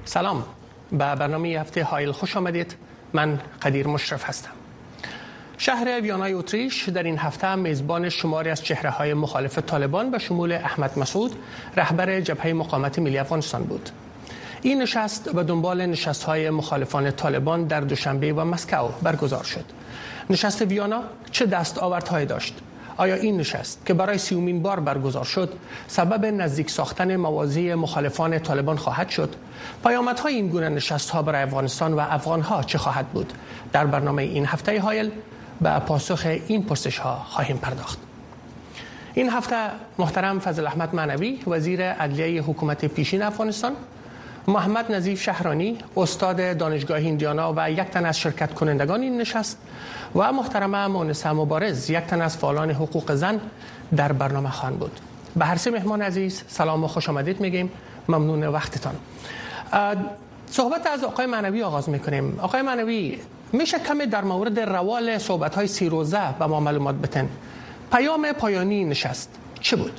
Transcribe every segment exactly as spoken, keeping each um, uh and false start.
سلام، به برنامه هفته هایل خوش آمدید. من قدیر مشرف هستم. شهر ویانای اتریش در این هفته میزبان شماری از چهره‌های مخالف طالبان به شمول احمد مسعود، رهبر جبهه مقاومت ملی افغانستان بود. این نشست به دنبال نشست‌های مخالفان طالبان در دوشنبه و مسکو برگزار شد. نشست ویانا چه دستاوردهایی داشت؟ آیا این نشست که برای سیومین بار برگزار شد سبب نزدیک ساختن موازی مخالفان طالبان خواهد شد؟ پیامدهای این گونه نشست‌ها برای افغانستان و افغان‌ها چه خواهد بود؟ در برنامه این هفته هایل به پاسخ این پرسش‌ها خواهیم پرداخت. این هفته محترم فضل احمد معنوی، وزیر عدلیه حکومت پیشین افغانستان، محمد نظیف شهرانی، استاد دانشگاه ایندیانا و یک تن از شرکت کنندگان این نشست و محترمه مونسه مبارز، یک تن از فعالان حقوق زن در برنامه خواهند بود. به هر سه مهمان عزیز سلام و خوش آمدید میگیم. ممنون وقتتان. صحبت از آقای معنوی آغاز میکنیم. آقای معنوی، میشه کمی در مورد روال صحبت‌های سی روزه به ما معلومات بتن؟ پیام پایانی نشست چه بود؟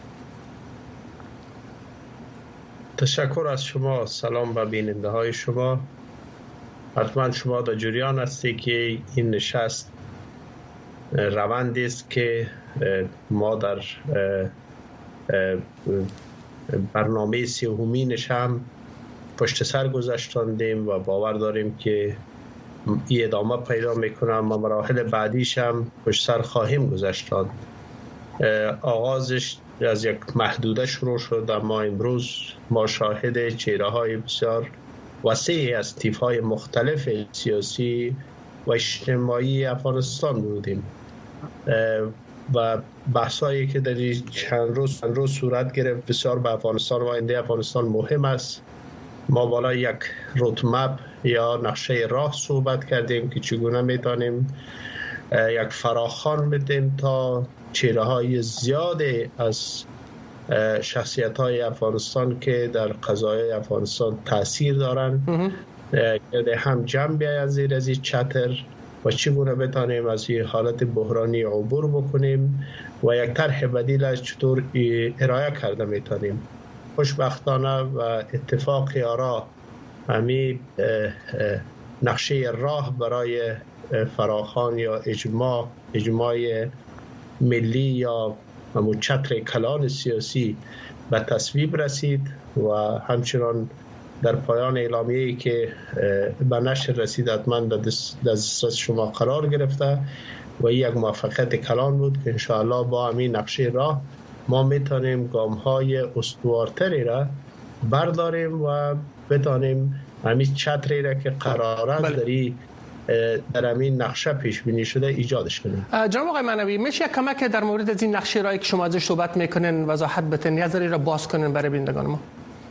تشکر از شما. سلام به بیننده های شما. حتما شما در جریان هستی که این نشست روندی است که ما در برنامه سیومینش هم پشت سر گذاشتیم و باور داریم که این ادامه پیدا میکنه و مراحل بعدیش هم پشت سر خواهیم گذاشتن. آغازش از یک محدوده شروع شد، اما امروز ما شاهد چهره‌های بسیار وسیعی از طیف‌های مختلف سیاسی و اجتماعی افغانستان بودیم و بحثایی که در چند روز چند روز صورت گرفت بسیار به افغانستان و آینده افغانستان مهم است. ما بالا یک رودمپ یا نقشه راه صحبت کردیم که چگونه میتونیم یک فراخوان بدیم تا چهره‌های زیادی از شخصیت‌های افغانستان که در قضایای افغانستان تاثیر دارند هم جمع بیاید زیر از این چتر و چگونه بتانیم از این حالت بحرانی عبور بکنیم و یک طرح بدیل از چطور ارائه کرده میتونیم. خوشبختانه و اتفاق آرا همی نقشه راه برای فراخوان یا اجماع اجماع ملی یا همون چتر کلان سیاسی به تصویب رسید و همچنان در پایان اعلامیه‌ای که به نشر رسید حتما در دسترس شما قرار گرفته و یک موفقیت کلان بود که انشاءالله با همین نقشه راه ما میتونیم گام‌های استوارتری را برداریم و بتانیم همین چتری را که قرار است داری در همین نقشه پیش بینی شده ایجادش کنیم. جناب آقای معنوی، میشه یک کمک در مورد از این نقشه رایی که شما ازش صحبت میکنین وضاحت بتین، یه ذره را باز کنین برای بینندگان ما؟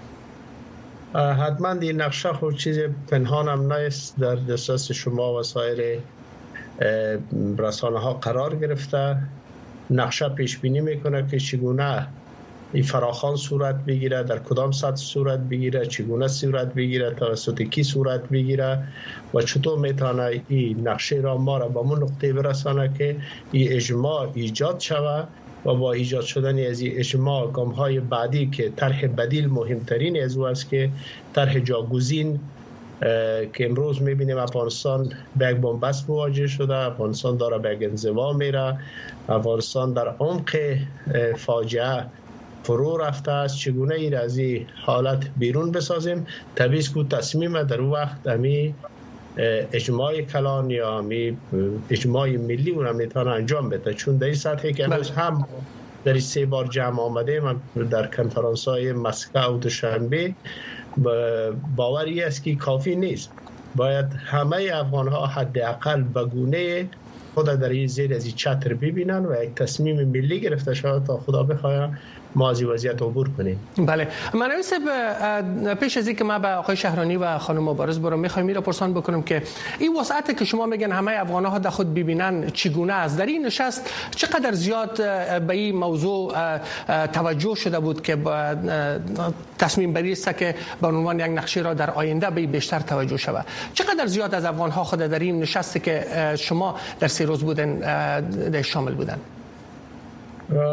حتما این نقشه خود چیز پنهان هم نیست، در دسترس شما و سایر رسانه ها قرار گرفته. نقشه پیش بینی میکنه که چگونه این فراخوان صورت بگیره، در کدام سطح صورت بگیره، چگونه صورت بگیره، توسط کی صورت بگیره و چطور میتونه این نقشه را ما را به اون نقطه برسانه که این اجماع ایجاد شود و با ایجاد شدن از این اجماع گام‌های بعدی که طرح بدیل مهمترین از او است که طرح جاگزین که امروز میبینیم افغانستان به یک بنبست مواجه شده، افغانستان داره به یک انزوا میره، افغانستان در عمق فاجعه فرو رفته است. چگونه ای را از این حالت بیرون بسازیم؟ طبیعی است که تصمیم در اون وقت امی اجماع کلان یا امی اجماع ملی اون میتونه انجام بده، چون در این سطحی که امروز هم در این سه بار جمع آمده من در کنفرانس های مسکو و دوشنبه باوری است که کافی نیست. باید همه افغان ها حداقل به گونه خود در این زیر از این چتر ببینن و یک تصمیم ملی گرفته شود تا خدا بخواه ما از این وضعیت عبور کنیم. بله، معنوی صاحب، پیش از اینکه ما به آقای شهرانی و خانم مبارز برم میخوایم میره پرسان بکنم که این وسعتی که شما میگن همه افغان‌ها در خود ببینن چگونه است، در این نشست چقدر زیاد به این موضوع توجه شده بود که تصمیم بری است که به عنوان یک نقشه را در آینده به بیشتر توجه شود؟ چقدر زیاد از افغان‌ها خود در این نشستی که شما در سه روز بودن در شامل بودن؟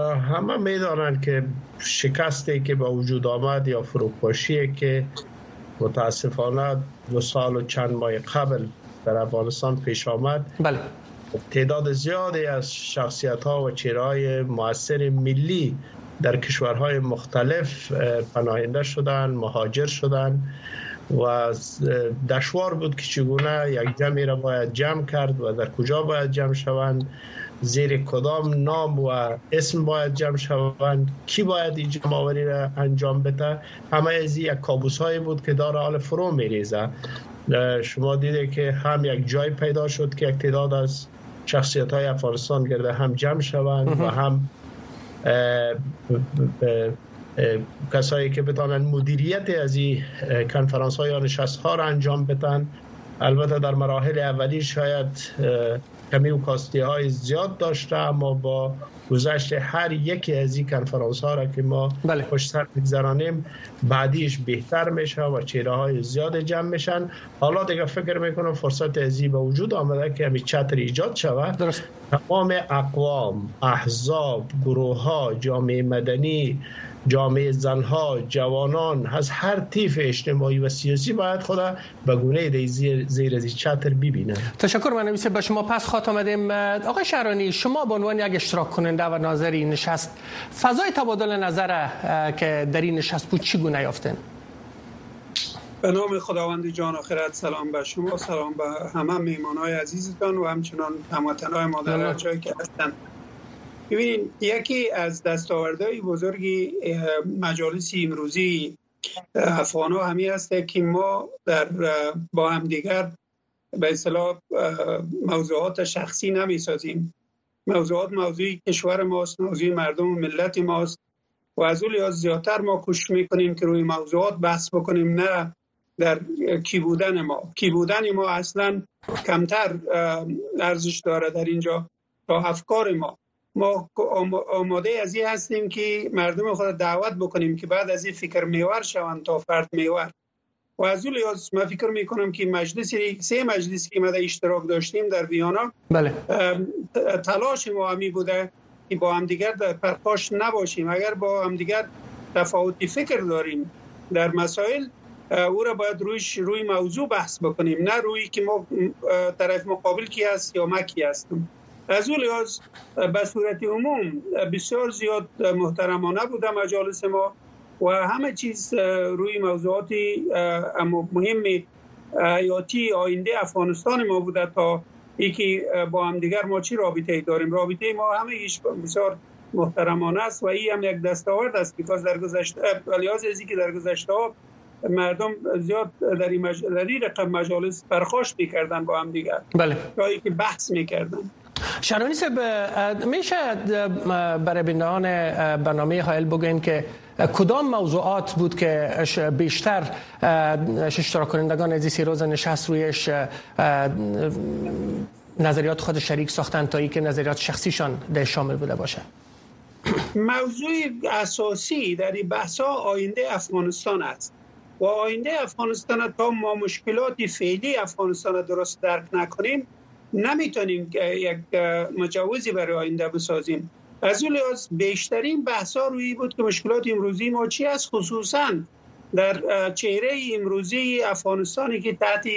همه میدانند که شکستی که به وجود آمد یا فروپاشی که متاسفانه دو سال و چند ماه قبل در افغانستان پیش آمد. بله. تعداد زیادی از شخصیت ها و چهره‌های مؤثر ملی در کشورهای مختلف پناهنده شدند، مهاجر شدند و دشوار بود که چگونه یک جمعی را باید جمع کرد و در کجا باید جمع شوند، زیر کدام نام و اسم باید جمع شوند، کی باید این جمع آوری را انجام بده. همه از یک کابوس هایی بود که داره حال فرو میریزه. شما دیده که هم یک جای پیدا شد که یک تعداد از شخصیت های افغانستان گرده هم جمع شوند و هم اه اه اه کسایی که بتانن مدیریت از این کنفرانس ها یا نشست ها را انجام بدن. البته در مراحل اولی شاید کمی و کاستی های زیاد داشته، اما با گذشت هر یکی از این کنفرانس ها را که ما بله. پشت سر بگذرانیم بعدیش بهتر میشه و چهره های زیاد جمع میشن. حالا دیگه فکر میکنم فرصت ازی به وجود آمده که همین چتر ایجاد شود. درست. تمام اقوام، احزاب، گروه ها، جامعه مدنی، جامعه زنها، جوانان از هر طیف اجتماعی و سیاسی باید خدا به گونه زیر زیر از چتر ببینه. تشکر. من نمیشه به شما پس خاط آمدیم. آقای شهرانی، شما به عنوان یک اشتراک کننده و ناظر این نشست فضای تبادل نظر که در این نشست بود چگونه یافتین؟ به نام خداوند جان آخرت سلام به شما، سلام به همه مهمانای عزیزتان و همچنان هموطنان ما در هر جایی که هستند. ببینید، یکی از دستاوردهای بزرگی مجالس امروزی افغان‌ها همی است که ما در با هم دیگر به اصطلاح موضوعات شخصی نمی‌سازیم. موضوعات موضوعی کشور ماست، موضوع مردم و ملت ماست و از اون لحاظ زیادتر ما کوشش می‌کنیم که روی موضوعات بحث بکنیم، نه در کی بودن ما. کی بودن ما اصلا کمتر ارزش داره در اینجا تا افکار ما. ما آماده از این هستیم که مردم خود دعوت بکنیم که بعد از این فکر میور شوند تا فرد میور. و از اون لحاظ من فکر میکنم که مجلسی سه مجلسی که ما در اشتراک داشتیم در ویانا، بله، تلاش ما همی بوده که با هم دیگر در پرخاش نباشیم. اگر با هم دیگر تفاوتی فکر داریم در مسائل، او را باید رویش روی موضوع بحث بکنیم، نه روی که ما طرف مقابل کی است یا ما کی هستیم. از اون لحاظ به صورت عموم بسیار زیاد محترمانه بوده مجالس ما و همه چیز روی موضوعاتی مهم حیاتی آینده افغانستان ما بوده تا یکی با هم دیگر ما چی رابطه داریم. رابطه ما همه ایش بسیار محترمانه است و این هم یک دستاورد است که در گذشته ولیاز ازی که در گذشته مردم زیاد در این مج... رقم مجالس برخاست می‌کردن با هم دیگر. بله. تا اینکه بحث می‌کردن. شهرانی صاحب، میشه برای بینندگان برنامه حائل بگوین که کدام موضوعات بود که بیشتر اشتراک کنندگان از این روز نشست رویش نظریات خود شریک ساختن تا اینکه نظریات شخصیشان در شامل بوده باشه؟ موضوع اساسی در این بحث‌ها آینده افغانستان است و آینده افغانستان تا ما مشکلات فعلی افغانستان درست درک نکنیم نمیتونیم یک مجوزی برای آینده بسازیم. از اون لحاظ بیشترین بحثا روی بود که مشکلات امروزی ما چی است، خصوصا در چهره امروزی افغانستانی که تحت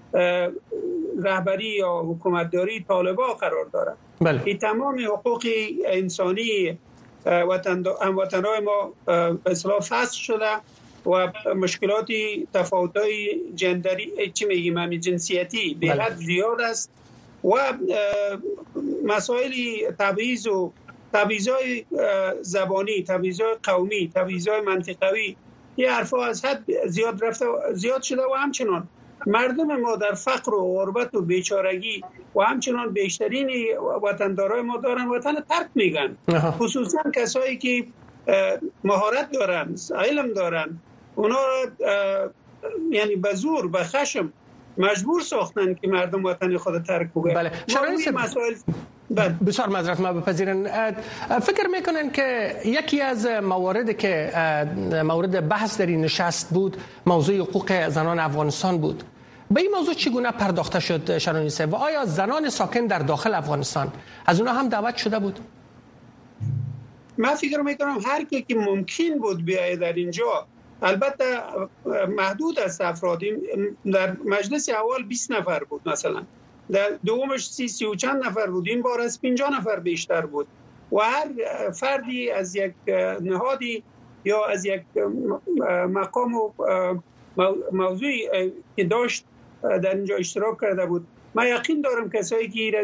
رهبری یا حکومتداری طالبان قرار دارد. بله. این تمام حقوق انسانی هموطنان ما به اصطلاح فصل شده و مشکلات تفاوت‌های جندری چی میگیم همین جنسیتی به حد زیاد است و مسائل تبعیض و تبعیض‌های زبانی، تبعیض‌های قومی، تبعیض‌های منطقوی، این حرفا از حد زیاد رفته زیاد شده و همچنان مردم ما در فقر و غربت و بیچارگی و همچنان بیشترین وطندارای ما دارن وطن ترک میگن. خصوصا کسایی که مهارت دارن، علم دارن، اونا یعنی به زور به خشم مجبور ساختن که مردم وطن خود ترک بگن. بله. مسائل بسیار معذرت ما بپذیرن. فکر میکنن که یکی از مواردی که مورد بحث در این نشست بود موضوع حقوق زنان افغانستان بود. به این موضوع چگونه پرداخته شد شهرانی صاحب و آیا زنان ساکن در داخل افغانستان از اونها هم دعوت شده بود؟ من فکر میکنم هر کی که ممکن بود بیاید در اینجا البته محدود است افراد. در مجلس اول بیست نفر بود مثلا، در دومش سی سی و چند نفر بود، این بار از پنجاه نفر بیشتر بود و هر فردی از یک نهادی یا از یک مقام و موضوعی که داشت در اینجا اشتراک کرده بود. من یقین دارم کسایی که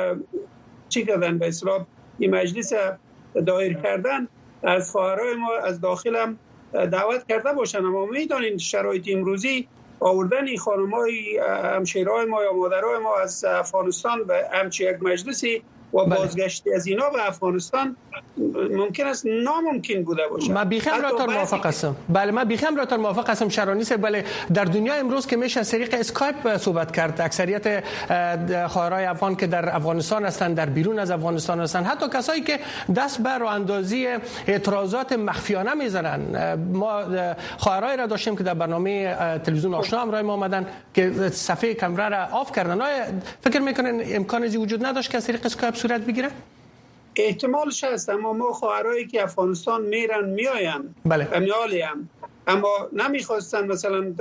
چی کردن به اصطلاح این مجلس دایر کردن از خواهرای ما از داخلم دعوت کرده باشن، اما میدانین شرایط امروزی آوردن این خانمای همشیرهای ما یا مادرای ما از افغانستان به همچی یک مجلسی و بازگشتی از اینا به افغانستان ممکن است ناممکن بوده باشه. من بیخم را تر موافق هستم. بله من بیخم را تر موافق هستم شرانی صاحب. بله در دنیا امروز که میشه از طریق اسکایپ صحبت کرد، اکثریت خواهرای افغان که در افغانستان هستند، در بیرون از افغانستان هستند، حتی کسایی که دست بر راه اندازی اعتراضات مخفیانه میزنن. ما خواهرای را داشتیم که در برنامه تلویزیون آشنا همراه ما آمدن که صفحه کامرا را آف کردن. فکر میکنن امکانی وجود نداشت که از طریق اسکایپ صورت بگیره؟ احتمالش هست، اما ما خواهرایی که افغانستان میرن میاین بله. میالیم اما نمیخواستن مثلا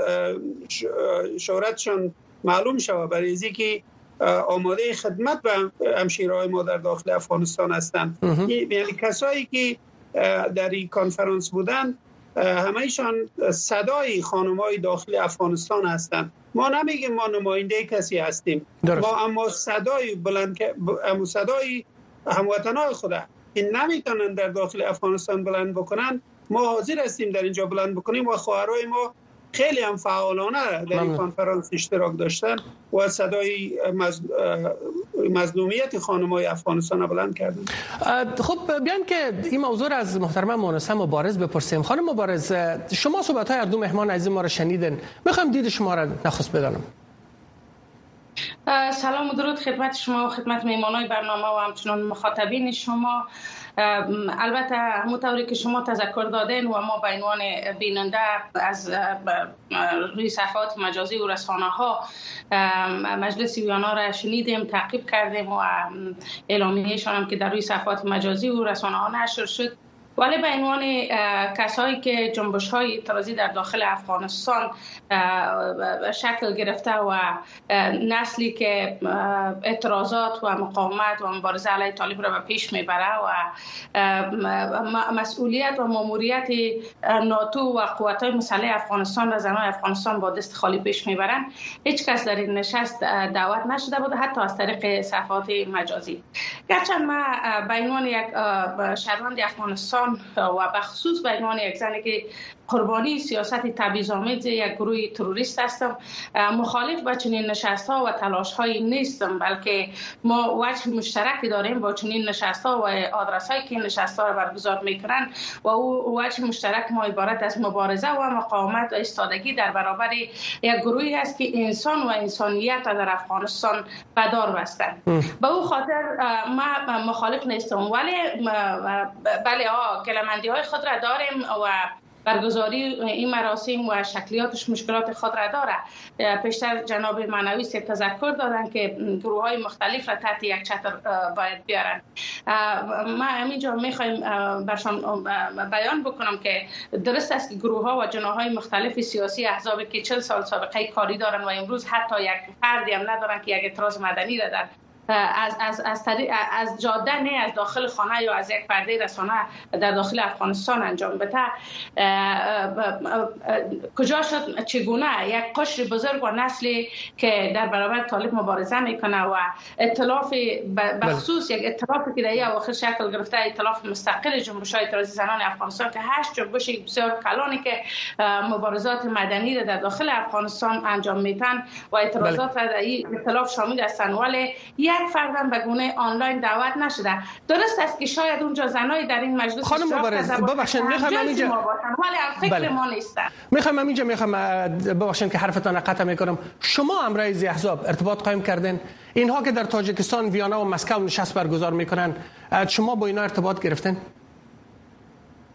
شهرتشان معلوم شود برای اینکه که آماده خدمت به همشیرهای ما در داخل افغانستان هستند. یعنی کسایی که در این کنفرانس بودن همه‌شان صدای خانم‌های داخل افغانستان هستند. ما نمیگیم ما نماینده کسی هستیم درست. ما اما صدای بلند اما صدای هموطنان خود که نمیتونن در داخل افغانستان بلند بکنن، ما حاضر هستیم در اینجا بلند بکنیم و خواهرای ما خیلی هم فعالانه در این کنفرانس اشتراک داشتن و صدای مظلومیت خانم‌های افغانستان بلند کردن. خب بیان که این موضوع از محترمه مونسه مبارز بپرسیم. خانم مبارز، شما صحبت‌های هر دو مهمان عزیز ما را شنیدن، میخوام دید شما را نخست بدانم. سلام و درود خدمت شما و خدمت میهمانان برنامه و همچنان مخاطبین شما. البته همونطوری که شما تذکر دادین و ما به عنوان بیننده از روی صفحات مجازی و رسانه ها مجلس ویانا را شنیدیم، تعقیب کردیم و اعلامیه‌شان هم که در روی صفحات مجازی و رسانه ها نشر شد. ولی به عنوان کسایی که جنبش های اعتراضی در داخل افغانستان شکل گرفته و نسلی که اعتراضات و مقاومت و مبارزه علیه طالب را به پیش میبره و مسئولیت و ماموریت ناتو و قوات مسلح افغانستان و زنان افغانستان با دست خالی پیش میبرن، هیچ کس در این نشست دعوت نشده بود، حتی از طریق صفحات مجازی. گرچه ما به عنوان یک شهروند افغانستان و به خصوص به عنوان یک زنی که قربانی سیاست تبعیض‌آمیز یک گروه تروریست هستم، مخالف با چنین نشست‌ها و تلاش‌های نیستم، بلکه ما وجه مشترکی داریم با چنین نشست‌ها و آدرس‌هایی که این نشست‌ها را برگزار می‌کنند و او وجه مشترک ما عبارت از مبارزه و مقاومت و ایستادگی در برابر یک گروهی است که انسان و انسانیت را در افغانستان به دار بستند. به او خاطر ما مخالف نیستم، ولی بله ها گله‌مندی‌های خود را داریم و برگزاری این مراسم و شکلیاتش مشکلات خود را داره. پیشتر جناب معنوی سه تذکر دادن که گروه های مختلف را تحت یک چتر باید بیارن. ما همینجا میخوایم برشان بیان بکنم که درست است که گروه ها و جناح های مختلف سیاسی احزابی که چهل سال سابقه کاری دارن و امروز حتی یک فردی هم ندارن که یک اعتراض مدنی را در از از از از جاده نه از داخل خانه یا از یک پرده رسانه در داخل افغانستان انجام بده. کجا شد چگونه یک قشر بزرگ و نسلی که در برابر طالب مبارزه میکنه و ائتلاف به خصوص یک ائتلافی که در اواخر شکل گرفته، ائتلاف مستقل جنبش‌های اعتراضی زنان افغانستان که هشت جنبش بسیار کلانی که مبارزات مدنی را در داخل افغانستان انجام میدن و اعتراضات را در این ائتلاف شامل هستند، ولی یک فردم به گونه آنلاین دعوت نشده. درست است که شاید اونجا زنای در این مجلس خانم مبارز ببخشید میخوام اینجا ولی فکر بله. ما نیستن. میخوام اینجا میخوام ببخشید که حرفتان قطع میکنم. شما هم رئیس احزاب ارتباط قائم کردین، اینها که در تاجیکستان ویانا و مسکو نشست برگزار میکنن، شما با اینا ارتباط گرفتین؟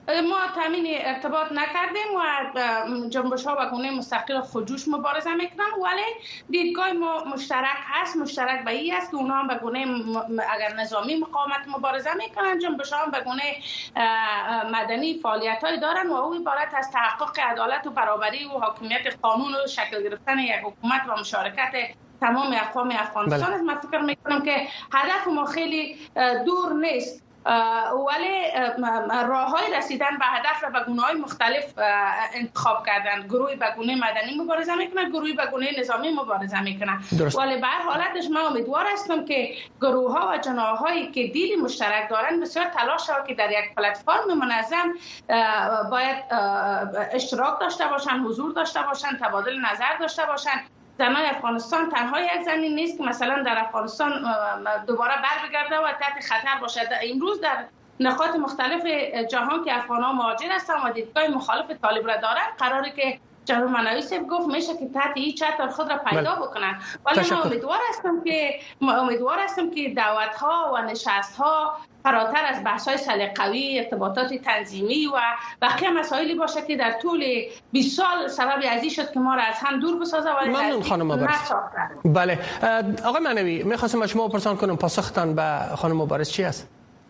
ما تامین ارتباط نکردیم و جنبش ها و گونه مستقل خودجوش مبارزه میکنن، ولی دیدگاه ما مشترک هست. مشترک به این است که اونا هم به گونه اگر نظامی مقاومت مبارزه میکنن، جنبش ها هم به گونه مدنی فعالیت های دارن و او عبارت از تحقق عدالت و برابری و حاکمیت قانون و شکل گرفتن یک حکومت و مشارکت تمام اقوام افغانستان است. من فکر میکنم که هدف ما خیلی دور نیست، ولی راه های رسیدن به هدف را به گونه های مختلف انتخاب کردن. گروهی به گونه مدنی مبارزه میکنن، گروهی به گونه نظامی مبارزه میکنن، ولی به هر حالتش من امیدوار هستم که گروه ها و جناح هایی که دیدی مشترک دارن بسیار تلاش ها که در یک پلتفرم منظم باید اشتراک داشته باشن، حضور داشته باشن، تبادل نظر داشته باشن. زنان افغانستان تنها یک زمین نیست که مثلا در افغانستان دوباره بر بگرده و تحت خطر باشد. امروز در نقاط مختلف جهان که افغان‌ها مهاجر هستند و دیدگاه مخالف طالب را دارند، قراره که جناب منوی صاحب گفت میشه که تحت این چتر خود را پیدا بکنن. ولی من امیدوار هستم که امیدوار هستم که دعوت‌ها و نشست‌ها فراتر از بحث‌های سلیقه‌ای، ارتباطات تنظیمی و بقیه مسائلی باشه که در طول بیست سال سبب ازی شد که ما را از هم دور بسازه. ولی ممنون خانم مبارز. بله آقای منوی، می‌خواستم از شما بپرسم کنم پاسختان به خانم مبارز چی است؟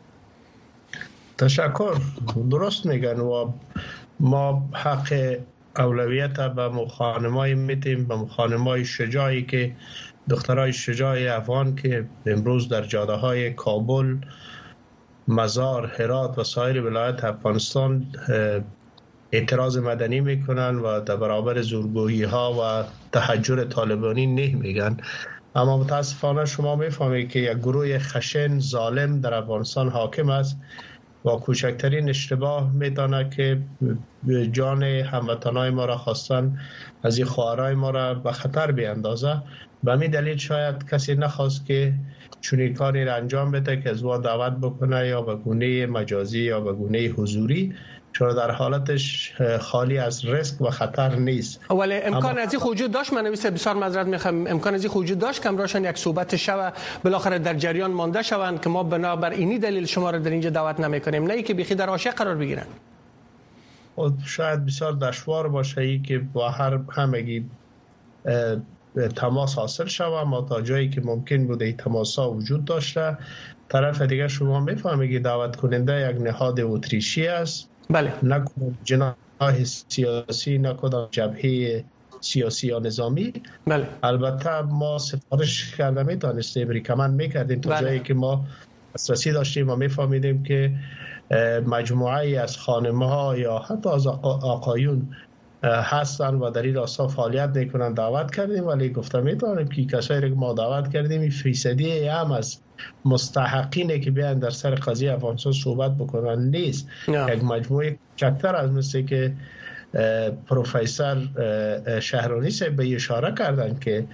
تشکر. درست میگن و ما حق اولویت به مخانمای میتیم، به مخانمای شجاعی که دخترای شجاع افغان که امروز در جاده های کابل، مزار، هرات و سایر ولایت افغانستان اعتراض مدنی میکنن و در برابر زورگویی ها و تحجر طالبانی نه میگن. اما متاسفانه شما میفهمید که یک گروه خشن ظالم در افغانستان حاکم است و کوچکترین اشتباه میدانه که جان هموطنای ما را خواستن از این خواهرای ما را به خطر بیاندازه. به همین دلیل شاید کسی نخواست که چنین کاری را انجام بده که از وان دعوت بکنه یا به گونه مجازی یا به گونه حضوری، چون در حالتش خالی از ریسک و خطر نیست. ولی امکان از این وجود داشت. من نویسه بسیار معذرت میخوام، امکان از این وجود داشت که امراشان یک صحبت شو بالاخره در جریان مانده شوند که ما بنابر اینی دلیل شما را در اینجا دعوت نمیکنیم، نه اینکه بیخی در حاشیه قرار بگیرن. شاید بسیار دشوار باشه ای که با هر همگی تماس حاصل شوه، اما تا جایی که ممکن بوده این تماس ها وجود داشته. طرف دیگه شما میفهمید که دعوت کننده یک نهاد اتریشی است. بله. نه کدام جناح سیاسی، نه کدام جبهه سیاسی یا نظامی. بله. البته ما سفارش کرده میتونستیم ریکمند میکردیم تا بله. جایی که ما دسترسی داشتیم و میفهمیدیم که مجموعه از خانمه ها یا حتی از آقایون هستن و در این راستا فعالیت میکنن. دعوت کردیم ولی گفتم میتونیم که کسایی که ما دعوت کردیم فیصدی هم از مستحقینه که بیان در سر قضیه افغانستان صحبت بکنن نیست. یک مجموعه کمتر از مثل که پروفسور شهرانی صاحب به اشاره کردن که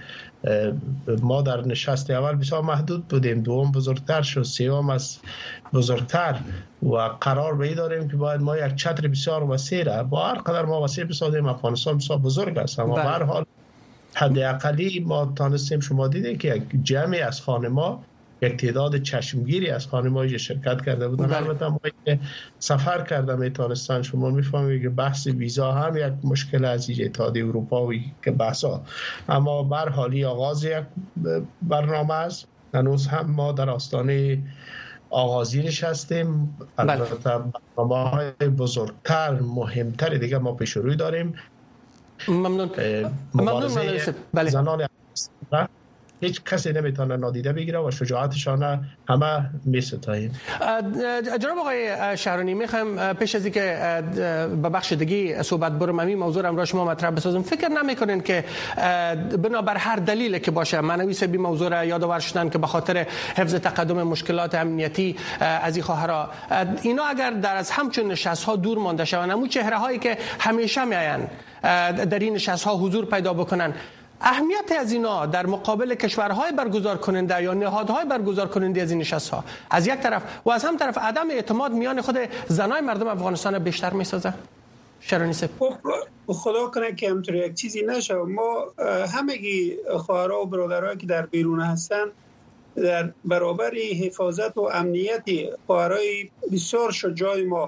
ما در نشست اول بسیار محدود بودیم، دوم بزرگتر شد، سوم از بزرگتر و قرار به این داریم که باید ما یک چتر بسیار وسیع، با هر قدر ما وسیع بسازیم افغانستان بسیار بزرگ است، اما به هر حال حداقلی ما تانستیم. شما دیدین که یک جمعی از خانم‌ها، یک تعداد چشمگیری از خانم‌های شرکت کرده بودن. البته ما که سفر کردم میتونستن، شما میفهمید که بحث ویزا هم یک مشکل از اتحادیه اروپایی که بحثا، اما به هر حال آغاز یک برنامه است. هنوز هم ما در آستانه آغازی نشستیم. البته برنامه‌های بزرگتر، مهمتر دیگه ما پیش روی داریم. ممنون. ممنون. بله. زنان هیچ کسی نمیتونه نادیده بگیره و شجاعتشان همه میستاییم. جناب آقای شهرانی، میخوام پیش از اینکه به بخش دیگه صحبت برم همین موضوع را شما مطرح بسازم، فکر نمیکنین که بنابر هر دلیل که باشه، منوی صاحب موضوع را یادآور شدن که به خاطر حفظ تقدم مشکلات امنیتی از این خواهرها، اینا اگر در از همچون نشست ها دور مانده شوند، همون چهره هایی که همیشه میاین در این نشست ها حضور پیدا بکنن، اهمیت از اینا در مقابل کشورهای برگزار کننده یا نهادهای برگزار کننده از این نشست‌ها از یک طرف و از هم طرف عدم اعتماد میان خود زنای مردم افغانستان بیشتر میسازه؟ شهرانی صاحب خدا کنه که همطور یک چیزی نشه. ما همگی خواهرها و برادرایی که در بیرون هستن در برابر حفاظت و امنیت خواهرای بسیار شجاع ما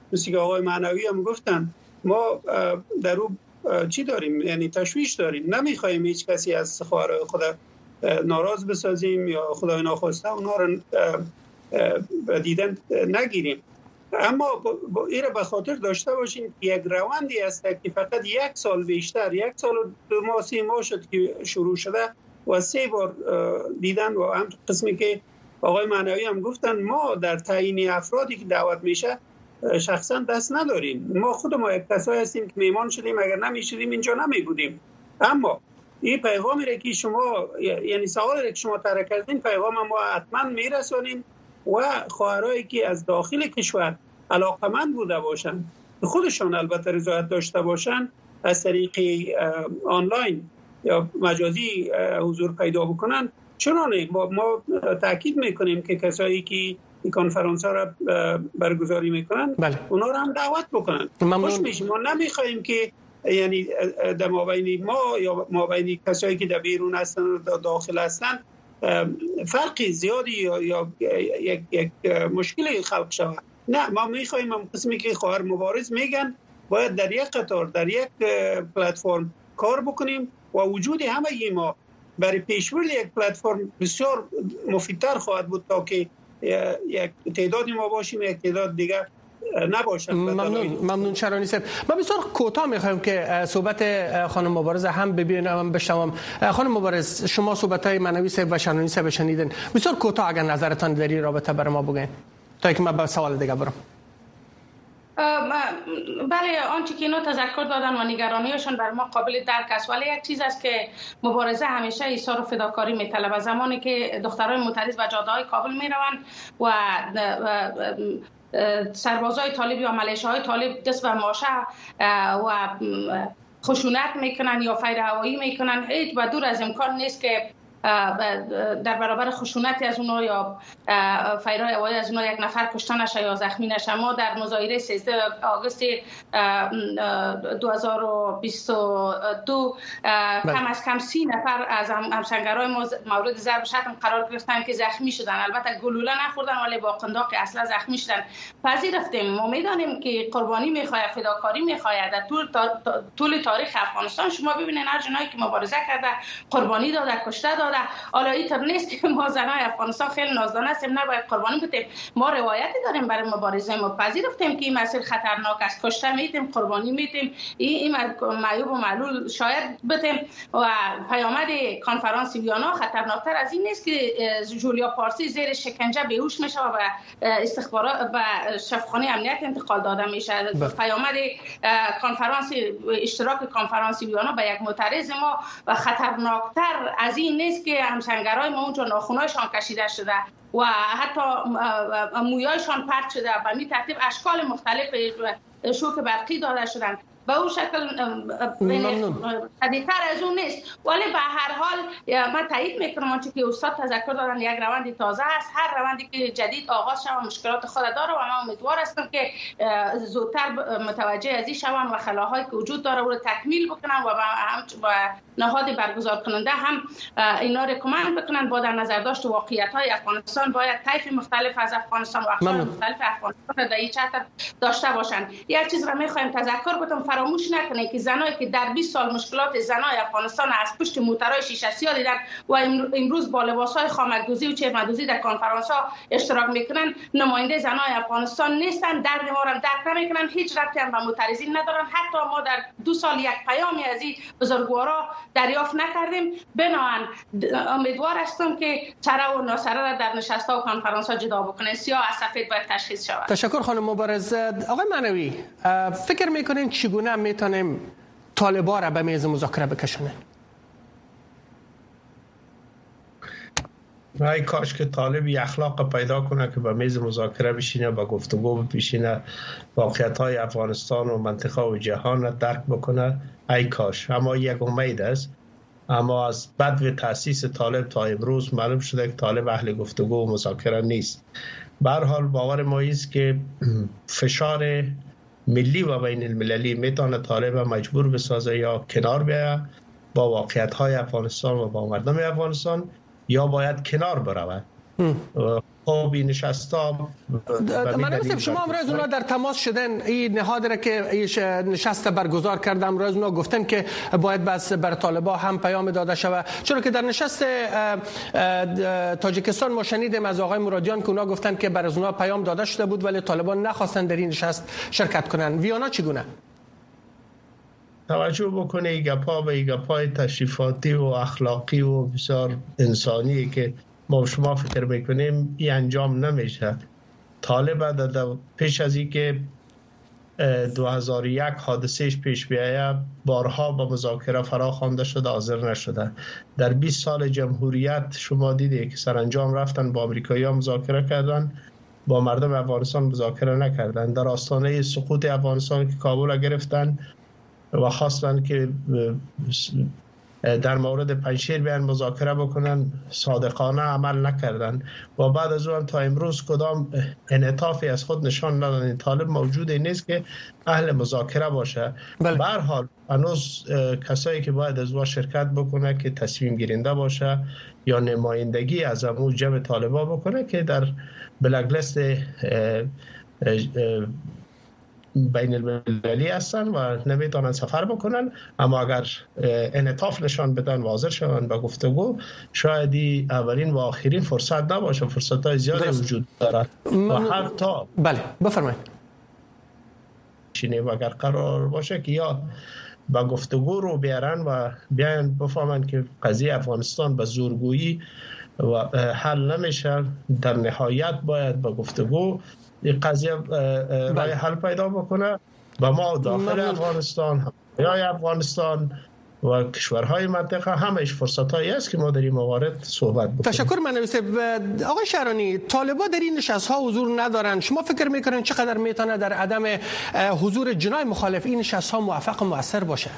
مثل که آقای معنوی هم گفتن ما در او چی داریم، یعنی تشویش داریم، نمیخوایم هیچ کسی از خواهرای خود ناراض بسازیم یا خدای ناخواسته اونا رو دیدن نگیریم. اما این رو به خاطر داشته باشیم که یک روندی است که فقط یک سال بیشتر، یک سال و دو ماه سه ماه شد که شروع شده و سه بار دیدن و هم قسمی که آقای معنوی هم گفتن ما در تعیین افرادی که دعوت میشه شخصا دست نداریم. ما خود ما یک کسایی هستیم که میمان شدیم، اگر نمیشدیم اینجا نمی بودیم. اما این پیغامی را که شما، یعنی سوالی را که شما طرح کردین، پیغام ما حتما میرسونیم و خواهرایی که از داخل کشور علاقمند بوده باشن، خودشان البته رضایت داشته باشن، از طریق آنلاین یا مجازی حضور پیدا بکنن. چنانه ما, ما تاکید میکنیم که کسایی که این کنفرانس ها را برگزاری میکنن بله. اونا را هم دعوت بکنن. خوش میشیم. ما نمیخوایم که یعنی در مابین ما یا مابین کسایی که در بیرون هستن و داخل هستن فرقی زیادی یا, یا یک, یک مشکلی خلق شود. نه، ما میخوایم هم قسمی که خواهر مبارز میگن باید در یک قطار در یک پلتفرم کار بکنیم و وجود همه ما برای پیشبرد یک پلتفرم بسیار مفیدتر خواهد بود تا که یک تعدادی ما باشیم یک تعداد دیگه نباشد. ممنون ممنون شرانی صاحب. ما بسیار کوتاه میخوایم که صحبت خانم مبارز هم ببینم بشنوم. خانم مبارز، شما صحبت های معنوی صاحب و شرانی صاحب شنیدین، بسیار کوتاه اگر نظرتان در این رابطه برای ما بگین تا اینکه من به سوال دیگه برم. بله، آنچه که اینا تذکر دادن و نگرانیشون بر ما قابل درک است، ولی یک چیز است که مبارزه همیشه ایثار و فداکاری میطلبه. زمانی که دخترای معترض و جاده‌های کابل میروند و سربازای طالب یا ملیشه‌های طالب دست به ماشه و خشونت میکنن یا فیر هوایی میکنن، هیچ و دور از امکان نیست که در برابر خشونتی از اونها یا فیرهای هوایی از اونها یک نفر کشته نشه یا زخمی نشه. ما در مظاهره سیزده آگوست دو هزار و بیست و دو کم از کم سی نفر از همسنگرهای ما مورد ضرب شتم قرار گرفتن که زخمی شدن. البته گلوله نخوردن ولی با قنداق اصلا زخمی شدن. پذیرفتیم. ما میدانیم که قربانی میخواهد، فداکاری میخواهد. در طول, طول تاریخ افغانستان شما ببینید هر جنایی که مبارزه کرده، قربانی داده، کشته داده. حالا اینطور نیست که ما زنای افغانستان خیلی نازدانه هستیم نباید قربانی بدیم. ما روایتی داریم برای مبارزه. ما پذیرفتیم که این مسیر خطرناک است، کشته میتیم، قربانی میتیم، این معیوب و معلول شاید بدیم. و پیامد کنفرانس ویانا خطرناکتر از این نیست که جولیا پارسی زیر شکنجه بیهوش میشه و به استخبارات و شفاخانه امنیت انتقال داده میشه. پیامد کنفرانس اشتراک کنفرانس ویانا به یک معترض ما و خطرناکتر از این نیست که همسنگرای ما اونجا ناخونایشان کشیده شده و حتی مویایشان پرت شده، به می ترتیب اشکال مختلف شوک برقی داده شدن. به اون شکل قدیتر از اون نیست. ولی به هر حال من تایید میکنم آنچه که استاد تذکر دادن، یک روند تازه است. هر روندی که جدید آغاز شود مشکلات خود داره و من امیدوار هستم که زودتر متوجه از این شوم و خلاهایی که وجود داره رو تکمیل بکنم و با نهاد برگزار کننده هم اینا رو کمک بکنن. با در نظر داشت واقعیت های افغانستان باید طیف مختلف از افغانستان و اقشار مختلف افغانستان در این چتر داشته باشن. یک چیز را میخوایم تذکر بدم، فراموش نکنید که زنایی که در بیست سال مشکلات زنای افغانستان از پشت موترهای شیشه سیاه دیدن و امروز با لباسهای خامک‌دوزی و چرم‌دوزی در کنفرانس ها اشتراک میکنن، نماینده زنای افغانستان نیستن، درد ما را درک نمیکنن، هیچ ربطی هم به معترضین ندارن. حتی ما در دو سال یک پیامی از این بزرگوارا دریافت نکردیم. بنابراین امیدوار هستم که سره و ناسره را در نشست‌ها و کنفرانس ها جدا بکنه. سیاه از سفید باید تشخیص شود. تشکر خانم مبارز. آقای معنوی، فکر میکنین چگونه میتونیم طالبان را به میز مذاکره بکشونن؟ ای کاش که طالبی اخلاق پیدا کنه که به میز مذاکره بشینه، با گفتگو بشینه، واقعیت‌های افغانستان و منطقه و جهان را درک بکنه. ای کاش. اما یک امید است. اما از بدو تأسیس طالب تا امروز معلوم شده که طالب اهل گفتگو و مذاکره نیست. به هر حال باور ما است که فشار ملی و بین المللی میتونه طالب مجبور بسازه یا کنار بیاید با واقعیت‌های افغانستان و با مردم افغانستان، یا باید کنار برود. خب این نشستا من شما امروز اونا در تماس شدن این نهاد را که ایش نشست برگزار کرده امروز اونا گفتن که باید بس بر طالبان هم پیام داده شود، چرا که در نشست تاجیکستان ما شنیدیم از آقای مرادیان که اونا گفتن که بر اونا پیام داده شده بود ولی طالبان نخواستن در این نشست شرکت کنن. ویانا چگونه؟ توجه بکنه ای گپا به ای گپای تشریفاتی و اخلاقی و بسیار انسانی که ما شما فکر میکنیم این انجام نمیشه. طالب در پیش از این که دو هزار و یک حادثهش پیش بیایه بارها با مذاکره فرا خوانده شده، حاضر نشده. در بیست سال جمهوریت شما دیده که سرانجام رفتن با امریکایی‌ها مذاکره کردن، با مردم افغانستان مذاکره نکردن. در آستانه سقوط افغانستان که کابل گرفتن و خواستن که در مورد پنجشیر بیان مذاکره بکنن، صادقانه عمل نکردن و بعد از اون تا امروز کدام انعطافی از خود نشان ندادن. طالب موجود نیست که اهل مذاکره باشه. به هر حال هنوز کسایی که باید از اون شرکت بکنه که تصمیم گیرنده باشه یا نمایندگی از اون جمع طالبا بکنه که در بلک لیست بین المللی هستن و نمیتونن سفر بکنن، اما اگر انعطاف نشان بدن و حاضر شوند به گفتگو، شاید اولین و آخرین فرصت نباشه. فرصت های زیادی وجود دارد و حتی بله بفرمایید و اگر قرار باشه که یا با گفتگو رو بیارن و بیان بفهمن که قضیه افغانستان به زورگویی و حل نمیشه، در نهایت باید با گفتگو این قضیه رای حل پیدا بکنه و ما داخل افغانستان یا افغانستان و کشورهای منطقه همش فرصتایی است که ما در این موارد صحبت بکنیم. تشکر منویسه. آقای شهرانی، طالبان در این نشست ها حضور ندارن، شما فکر میکنین چقدر میتونه در عدم حضور جناح مخالف این نشست ها موفق و مؤثر باشه؟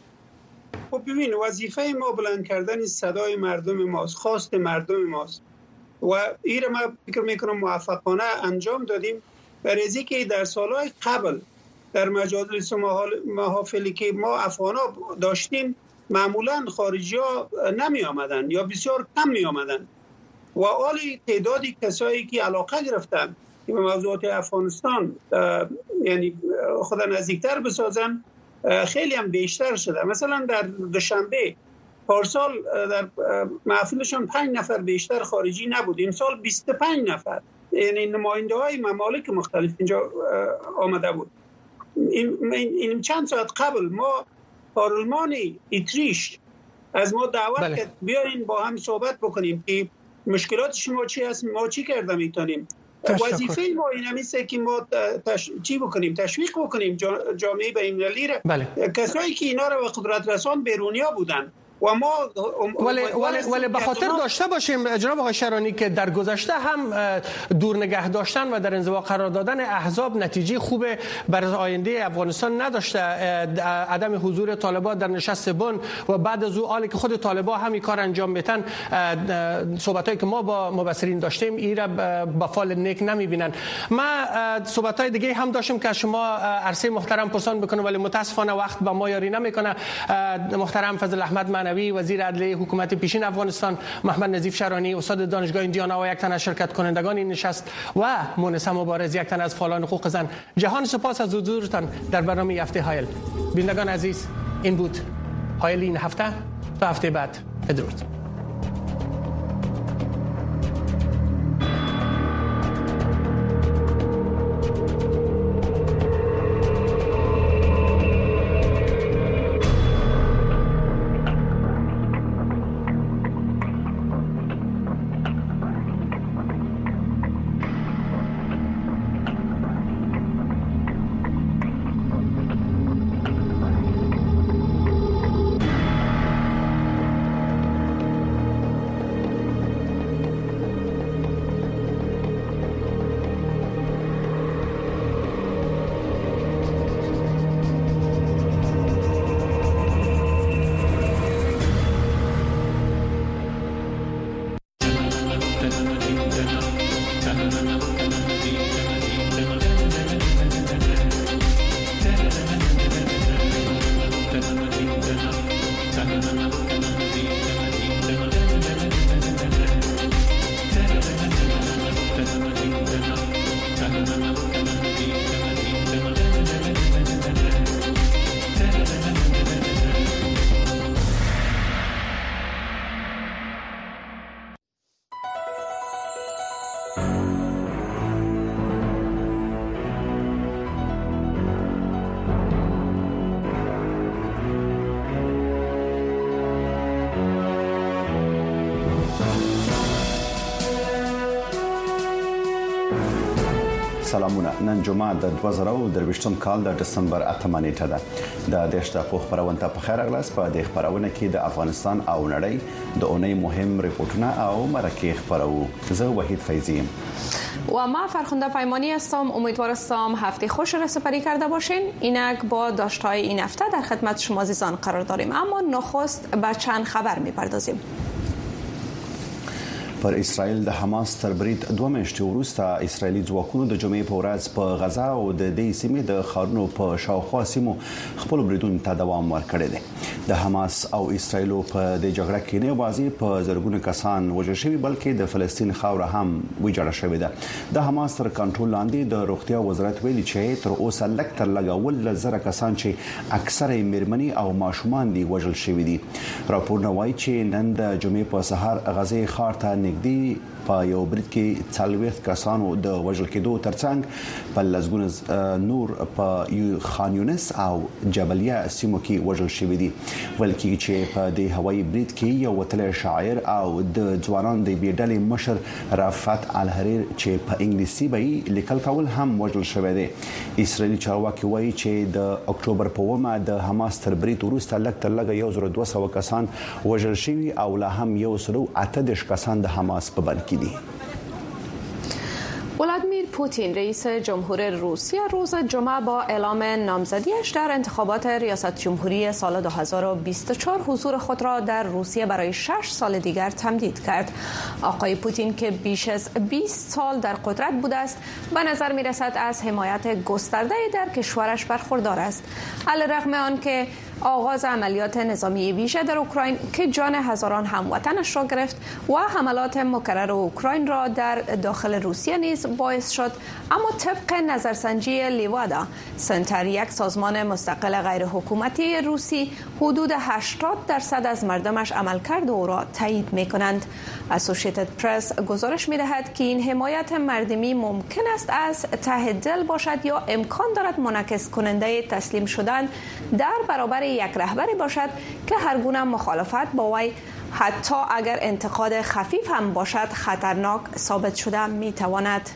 خب ببین، وظیفه ما بلند کردن صدای مردم ماست، خواست مردم ماست و این را ما فکر میکنم موفقانه انجام دادیم. برای که در سالهای قبل در مجالس محافلی که ما افغانا داشتیم معمولا خارجی ها نمی آمدن یا بسیار کم می آمدن و حالی تعدادی کسایی که علاقه گرفتن که به موضوعات افغانستان یعنی خود نزدیکتر بسازن خیلی هم بیشتر شده. مثلا در دوشنبه پارسال در محفلشان پنج نفر بیشتر خارجی نبود، این سال بیست و پنج نفر، یعنی نماینده های ممالک مختلف اینجا آمده بود. این, این چند ساعت قبل ما پارلمان اتریش از ما دعوت بله. کرد بیاین با هم صحبت بکنیم که مشکلات شما چی هست، ما چی کرده میتونیم. وظیفه ما این همیسته که ما تش... چی بکنیم، تشویق بکنیم جامعه بین‌المللی را. بله. کسایی که اینا را به قدرت رسان بیرونیا بودن و ما ولی ولی ولی به خاطر داشته باشیم جناب آقای شهرانی که در گذشته هم دور نگه داشتن و در انزوا قرار دادن احزاب نتیجه خوب برای آینده افغانستان نداشته. عدم حضور طالبان در نشست بن و بعد از او حالی که خود طالبان همین کار انجام میتن، صحبتایی که ما با مبصرین داشتیم این را به فال نیک نمیبینن. ما صحبتای دیگه هم داشتیم که شما عرصه محترم پرسان بکنم ولی متاسفانه وقت با ما یاری نمیکنه. محترم فضل احمد من وزیر عدلیه حکومت پیشین افغانستان، محمد نظیف شهرانی استاد دانشگاه ایندیانا و یک تن از شرکت کنندگان این نشست و مونس مبارز یک تن از فعالان حقوق زن، جهان سپاس از حضورتان در برنامه هفته هایل. بینندگان عزیز، این بود هایل این هفته. تا هفته بعد، بدرود. سلامونه. نن جمعه د دوه زره او درویشتم کال د دسمبر اتمه نیټه ده. د دیش دقیقو خبرونه ته په خیر اغلاس په دې خبرونه کې د افغانستان او نړۍ د اونۍ مهم ریپورتونه او مرکه خبرو. زه وحید فیضی و ما فرخنده پیمانی هستم. امیدوارم هفته خوش را سپری کرده باشین. اینک با داشتهای این هفته در خدمت شما عزیزان قرار داریم، اما نخست به چند خبر میپردازیم. پر اسرائیل د حماس تر برید دوه میاشتې وروسته اسرائیلي ځواکونو د جمعې په ورځ په غزا او د دې سیمې د ښارونو په شاوخوا سیمو خپل بریدونو ته دوام ورکړی دی. د حماس او اسرائیل په د جګړه کې نه یوازې په زرګونو کسان وژل شوي بلکې د فلسطین خاوره هم ویجاړه شوې ده. د حماس تر کنټرول لاندې د روغتیا وزارت ویلي چې تر اوسه لږ تر لږه ول زره کسان چې اکثره یې میرمنې او ماشومان دي وژل شوي دي. راپورونه وایي چې نن د جمعې په سهار غزې ښار ته نږدې په یو برید کې څلوېښت کسانو د وژل کېدو ترڅنګ په لزګونه نور په خان یونس او جبلیه سیمو کې وژل شوي دي. ول کې چې په دې هوایي برید کې یو وتلی شاعر او د ځوانان د بیډلې مشر رافت الحریر چې په انګلیسي به لیکل کول هم وژل شوی دی. اسرائیلي چارواکي وایي چې د اکتوبر په اومه د حماس تر برید وروسته لږ تر لږه یو زره دوه سوه کسان وژل شوي او لا هم یو سل اته دېرش کسان د حماس په بند کې دي. ولادیمیر پوتین رئیس جمهور روسیه روز جمعه با اعلام نامزدیش در انتخابات ریاست جمهوری سال دو هزار و بیست و چهار حضور خود را در روسیه برای شش سال دیگر تمدید کرد. آقای پوتین که بیش از بیست سال در قدرت بوده است به نظر می رسد از حمایت گسترده در کشورش برخوردار است. علیرغم آنکه آغاز عملیات نظامی ویژه در اوکراین که جان هزاران هموطنش را گرفت و حملات مکرر اوکراین را در داخل روسیه نیز باعث شد، اما طبق نظرسنجی لیوادا سنتر، یک سازمان مستقل غیر حکومتی روسی، حدود هشتاد درصد از مردمش عملکرد او را تایید می کنند. اسوسییتد پرس گزارش می دهد که این حمایت مردمی ممکن است از ته دل باشد یا امکان دارد منعکس کننده تسلیم شدن در برابر یک رهبری باشد که هر گونه مخالفت با وی حتی اگر انتقاد خفیف هم باشد خطرناک ثابت شده می تواند.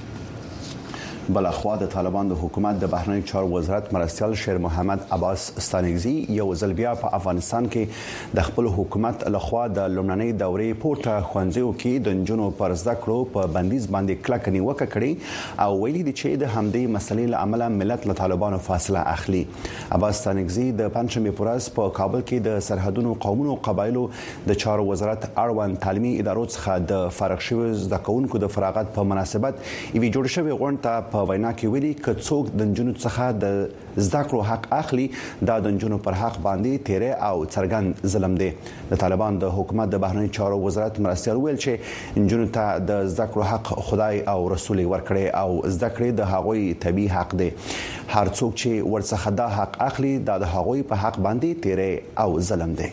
بلخوا د طالبان د حکومت د بهرنی چارو وزارت مرستیال شیر محمد عباس ستانکزی یو ځل بیا په افغانستان کې د خپل حکومت لخوا د لومړنۍ دورې پورته خوانځو کې د نجونو پر زده کړو په بندیز باندې کلک نیوکه کړې او ویلي دي چې د همدې مسلې له امله ملت له طالبانو فاصله اخلي. عباس ستانکزی د پنځمې په ورځ په کابل کې د سرحدونو قومونو قبایلو د چارو وزارت اړوند تعلیمي ادارو څخه د فارغ شویو زده کوونکو د فراغت په مناسبت یوه جوړ شوې غونډه ته په وینا کې ویلي چې څوک د نجونو څخه د زده کړو حق اخلي دا د نجونو پر حق باندې تیره او څرګند ظلم دی. د طالبان د حکومت د بهرنی چارو وزارت مرستیال ویل چې نجونو ته د زده کړو حق خدای او رسول ورکړي او زده کړې د هغوی طبي حق دی. هر څوک چې ورڅخه دا حق اخلي دا د هغوی په حق باندې تیره او ظلم دی.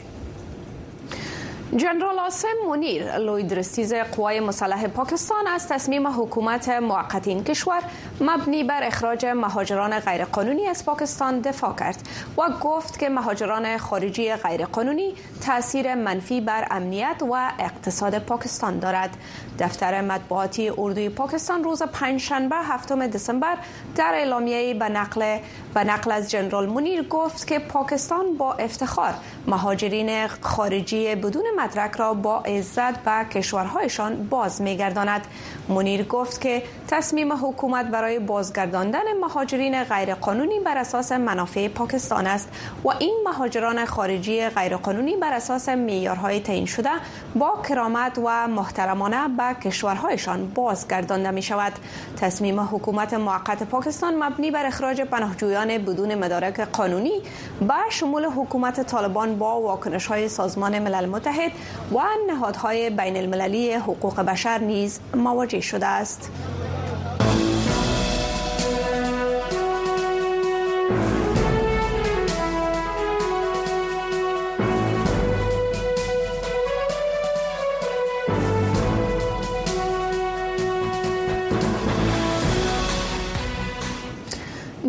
جنرال عاصم منیر لوی درستیز قوای مسلح پاکستان از تصمیم حکومت موقت این کشور مبنی بر اخراج مهاجران غیرقانونی از پاکستان دفاع کرد و گفت که مهاجران خارجی غیرقانونی تاثیر منفی بر امنیت و اقتصاد پاکستان دارد. دفتر مطبوعاتی اردوی پاکستان روز پنجشنبه هفتم دسامبر در اعلامیه‌ای به نقل به نقل از جنرال منیر گفت که پاکستان با افتخار مهاجرین خارجی بدون مدرک را با عزت به کشورهایشان باز می‌گرداند. منیر گفت که تصمیم حکومت برای بازگرداندن مهاجرین غیرقانونی بر اساس منافع پاکستان است و این مهاجران خارجی غیرقانونی بر اساس معیارهای تعیین شده با کرامت و محترمانه به کشورهایشان بازگردانده می‌شود. تصمیم حکومت موقت پاکستان مبنی بر اخراج پناهجویان بدون مدارک قانونی به شمول حکومت طالبان با واکنش‌های سازمان ملل متحد و نهادهای بین المللی حقوق بشر نیز مواجه شده است.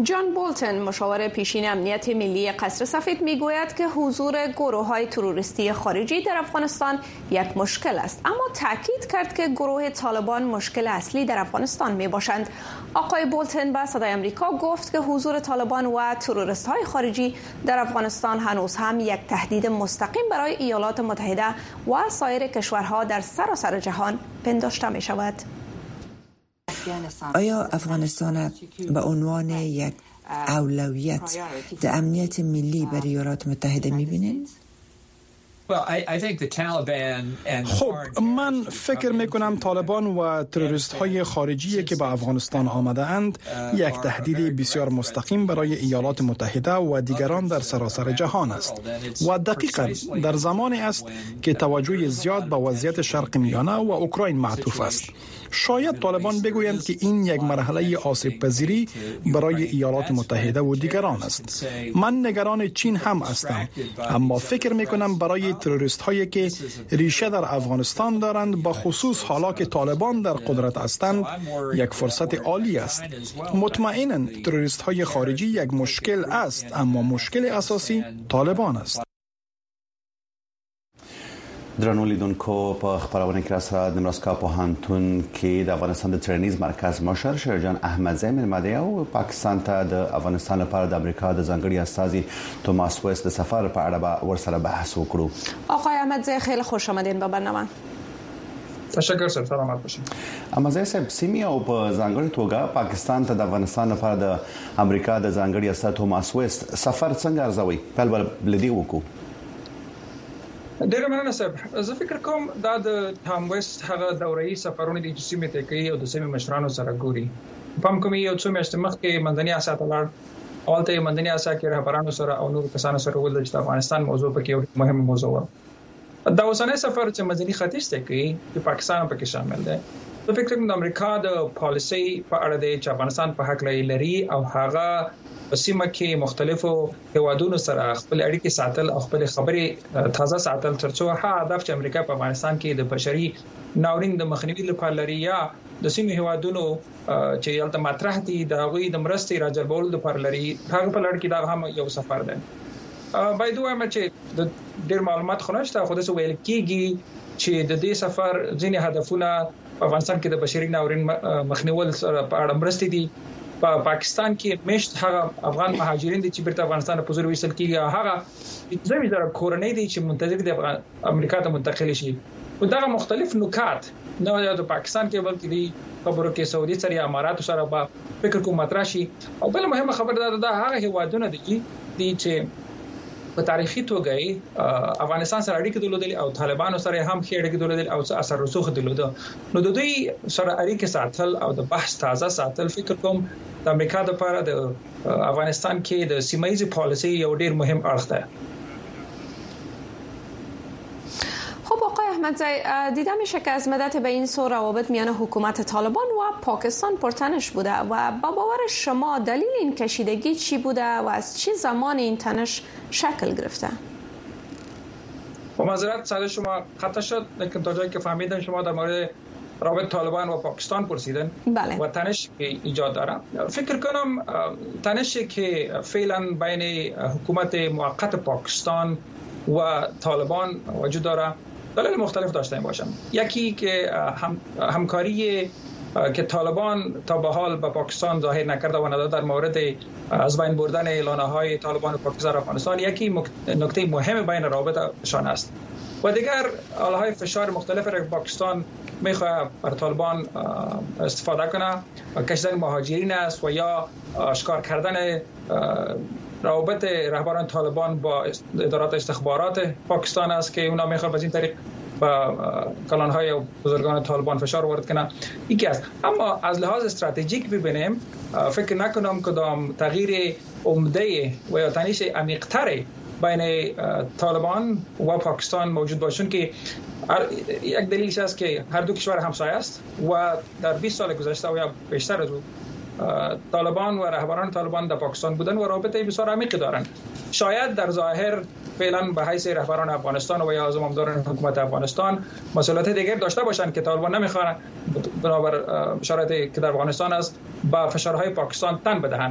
جان بولتن مشاور پیشین امنیت ملی قصر سفید میگوید که حضور گروه‌های تروریستی خارجی در افغانستان یک مشکل است، اما تاکید کرد که گروه طالبان مشکل اصلی در افغانستان میباشند. آقای بولتن به صدای آمریکا گفت که حضور طالبان و تروریست‌های خارجی در افغانستان هنوز هم یک تهدید مستقیم برای ایالات متحده و سایر کشورها در سراسر جهان پنداشته می‌شود. آیا افغانستان به عنوان یک اولویت در امنیت ملی برای ایالات متحده می‌بینید؟ خب من فکر میکنم طالبان و تروریست های خارجی که به افغانستان آمده اند یک تهدید بسیار مستقیم برای ایالات متحده و دیگران در سراسر جهان است و دقیقاً در زمانی است که توجه زیاد به وضعیت شرق میانه و اوکراین معطوف است. شاید طالبان بگویند که این یک مرحله آسیب پذیری برای ایالات متحده و دیگران است. من نگران چین هم هستم، اما فکر میکنم برای تروریست هایی که ریشه در افغانستان دارند، با خصوص حالا که طالبان در قدرت هستند، یک فرصت عالی است. مطمئناً تروریست های خارجی یک مشکل است، اما مشکل اساسی طالبان است. درنو لیدونکو په خبرونه کې سره د مرسکا پوهنتون کې د افغانستان د ټرینیز مرکز مشر شیرجان احمدزی مېلمده او پاکستان ته د افغانستان لپاره د امریکا د ځانګړي استازي توماس ویست د سفر په اړه به ورسره بحث وکړو. آقای احمدزی خیلی خوش آمدین به برنامه. تشکر سر سلامت باشین. احمدزی صاحب سیمه او په ځانګړي توګه پاکستان ته د افغانستان لپاره د امریکا د ځانګړي استازي توماس ویست سفر څنګه ارزوي؟ په بل بلدي وکړو. ډېر مننه صاحب. زه فکر کوم دا د ټام ویست هغه دوره‌ای سفرونه دي چې سیمه ته کوي او د سیمه مشرانو سره ګوري. پام کوم یو څو میاشتې مخکې منځني اسیا ته لاړ، اولته منځني اسیا کې رهبرانو سره او نور کسانو سره ول چې افغانستان موضوع پکې یو مهم موضوع و. دا اوسنۍ سفر چې منځني ختیځ ته کوي چې پاکستان پکې شامل دی. زه فکر کوم د امریکا د پالیسي په اړه دی چې افغانستان په حق لري او هغه په سیمه کې مختلفو هیوادونو سره خپل اړیکې ساتل او خپل خبرې تازه ساتل ترڅو هغه هدف چې امریکا په افغانستان کې د بشري ناورین د مخنیوي لپاره لري یا د سیمه هیوادونو چې یلته مطرح دي د هغوی د مرستې راجلبولو لپاره لري، هغه په لړ کې دا هم یو سفر دی. باید وایم چې د ډېر معلومات خو نشته، خو داسې ویل کېږي چې د دې سفر ځینې هدفونه په افغانستان کې د بشري ناورین مخنیوي سره په اړه مرستې دي. په پاکستان کې مشت هغه افغان مهاجرین دي چې بیرته افغانستان په زور وېستل کیږي، هغه ځمې زره کورنۍ دي چې منتظر دي امریکا ته منتقل شي. او دا مختلف نکات نه یوازې د پاکستان کې بلکې د خبرو کې سعودي سره یا امارات سره په فکر کوم مطرح شي. او بل مهمه خبر دا ده هغه هیوادونه دي چې په تاریخي توګه افغانستان سره اړیکې درلودلې او طالبانو سره هم ښې اړیکې درلودلې او اثر رسوخ درلوده. نو د دوی سره اړیکې ساتل او د بحث تازه ساتل فکر کوم د امریکا لپاره د افغانستان کې د سیمایي پالیسي یو ډیر مهم اړخ ده. خب آقای احمدزی، دیده میشه که از مدت به این سو روابط میان حکومت طالبان و پاکستان پرتنش بوده و با باور شما دلیل این کشیدگی چی بوده و از چه زمان این تنش شکل گرفته؟ با معذرت سال شما خطا شد، لیکن تا جایی که فهمیدم شما در مورد رابط طالبان و پاکستان پرسیدن. بله. و تنش ایجاد داره. فکر کنم تنشی که فعلا بین حکومت موقت پاکستان و طالبان وجود داره دلایل مختلف داشته باشن. یکی که هم همکاری که طالبان تا به حال با پاکستان ظاهر نکرده و نداده در مورد از بین بردن اعلانه‌های طالبان و پاکستان و افغانستان یکی نکته مهم بین رابطشان است. و دیگر آلهای فشار مختلف را پاکستان میخواه بر طالبان استفاده کنه، کشیدن مهاجرین است و یا اشکار کردن روابط رهبران طالبان با ادارات استخبارات پاکستان است که اونا میخواد از این طریق با کلانهای و بزرگان طالبان فشار وارد کنه. یکی است. اما از لحاظ استراتژیک ببینیم فکر نکنم کدام تغییر عمده و یا تنش عمیق‌تر بین طالبان و پاکستان موجود باشون که یک دلیلش است که هر دو کشور همسایه است و در بیست سال گذشته و یا بیشتر از او طالبان و رهبران طالبان در پاکستان بودن و رابطه بسیار عمیقی دارند. شاید در ظاهر فعلا به حیث رهبران افغانستان و یا زمامداران حکومت افغانستان مسئولیت دیگر داشته باشند که طالبان نمیخوان بنابر شرایطی که در افغانستان است با فشارهای پاکستان تن بدهند.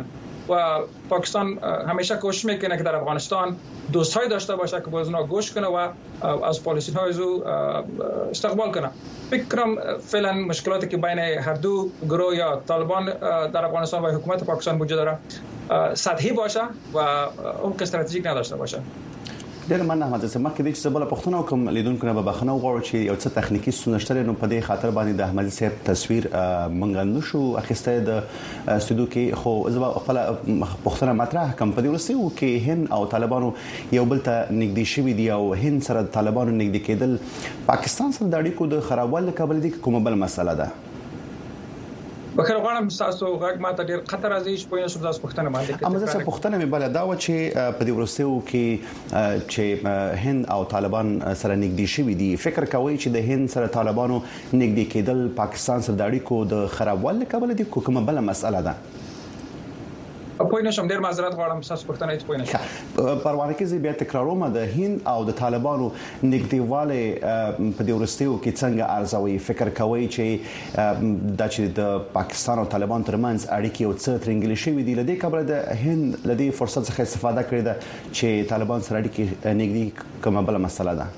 و پاکستان همیشه کوشش میکنه که در افغانستان دوستای داشته باشه که باز اونا گوش کنه و از پالیسی های او استقبال کنه. فکر کنم فعلا مشکلاتی که بین هر دو گروه یا طالبان در افغانستان و حکومت پاکستان وجود داره سطحی باشه و عمق استراتژیک نداشته باشه. ډیر مننه احمد زه مخکې د چې بل پښتنه کوم لیدونکو نه به بخنه وغواړو چې یو څه تخنیکی ستونزه نو په دې خاطر باندې د احمد صاحب تصویر منګ نشو اخیسته د استودیو کې خو زه خپل پښتنه مطرح کوم په دې ورسې کې هند او طالبانو یو بل ته نږدې شوي دي او هند سره د طالبانو نږدې کېدل پاکستان سره د اړیکو د خرابوالي کابل دي کومه بل مسله ده. بخیر غواړم تاسو غږ ماته ډیر خطر راځي چې په یوه څه پښتنه باندې اما زه پښتنه مې بل دا و چې په دې ورسېو کې چې هند او طالبان سره نږدې شوي دي فکر کوي چې د هند سره طالبانو نږدې کېدل پاکستان سره د اړیکو د خرابوالي کابل دي کومه بل مسله ده. پوه نشم ډیر معذرت غواړم تاسو پښتنه هیڅ پوه نشم. پروانه کې زه بیا تکراروم د هند او د طالبانو نږدېواله په دې ورستیو کې څنګه ارزوي فکر کوي چې د چې د پاکستان او طالبان ترمنځ اړیکې او څه ترنګلې شوې دي لدې کبره د هند لدې فرصت څخه استفاده کړې ده چې طالبان سره اړیکې نږدې کومه بل مسله ده.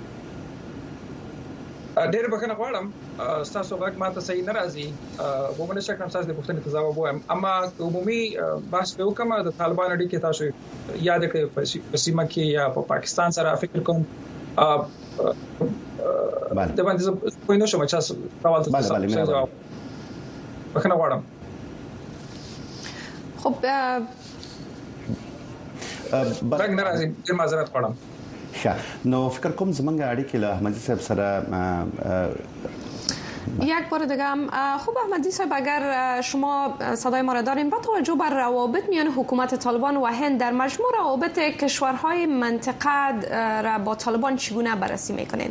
ډېر بخښنه غواړم تاسو غږ ماته صحیح نه راځي په مونږ شکه تاسو د پښتنې تجاوب وایم اما عمومي بحث په کومه د طالبان اړیکې تاسو یاد کړئ په سیمه کې یا په پاکستان سره فکر کوم بله د باندې په نو شمه تاسو سوال تاسو بخښنه غواړم. خب غږ نه راځي ډېر معذرت غواړم. نو فکر کوم زمونږ اړیکې له احمدی صاحب سره یک بار دیگه هم خوب احمدی صاحب اگر شما صدای ما را دارین با توجه بر روابط میان حکومت طالبان و هند در مجموع روابط کشورهای منطقه را با طالبان چگونه بررسی میکنین؟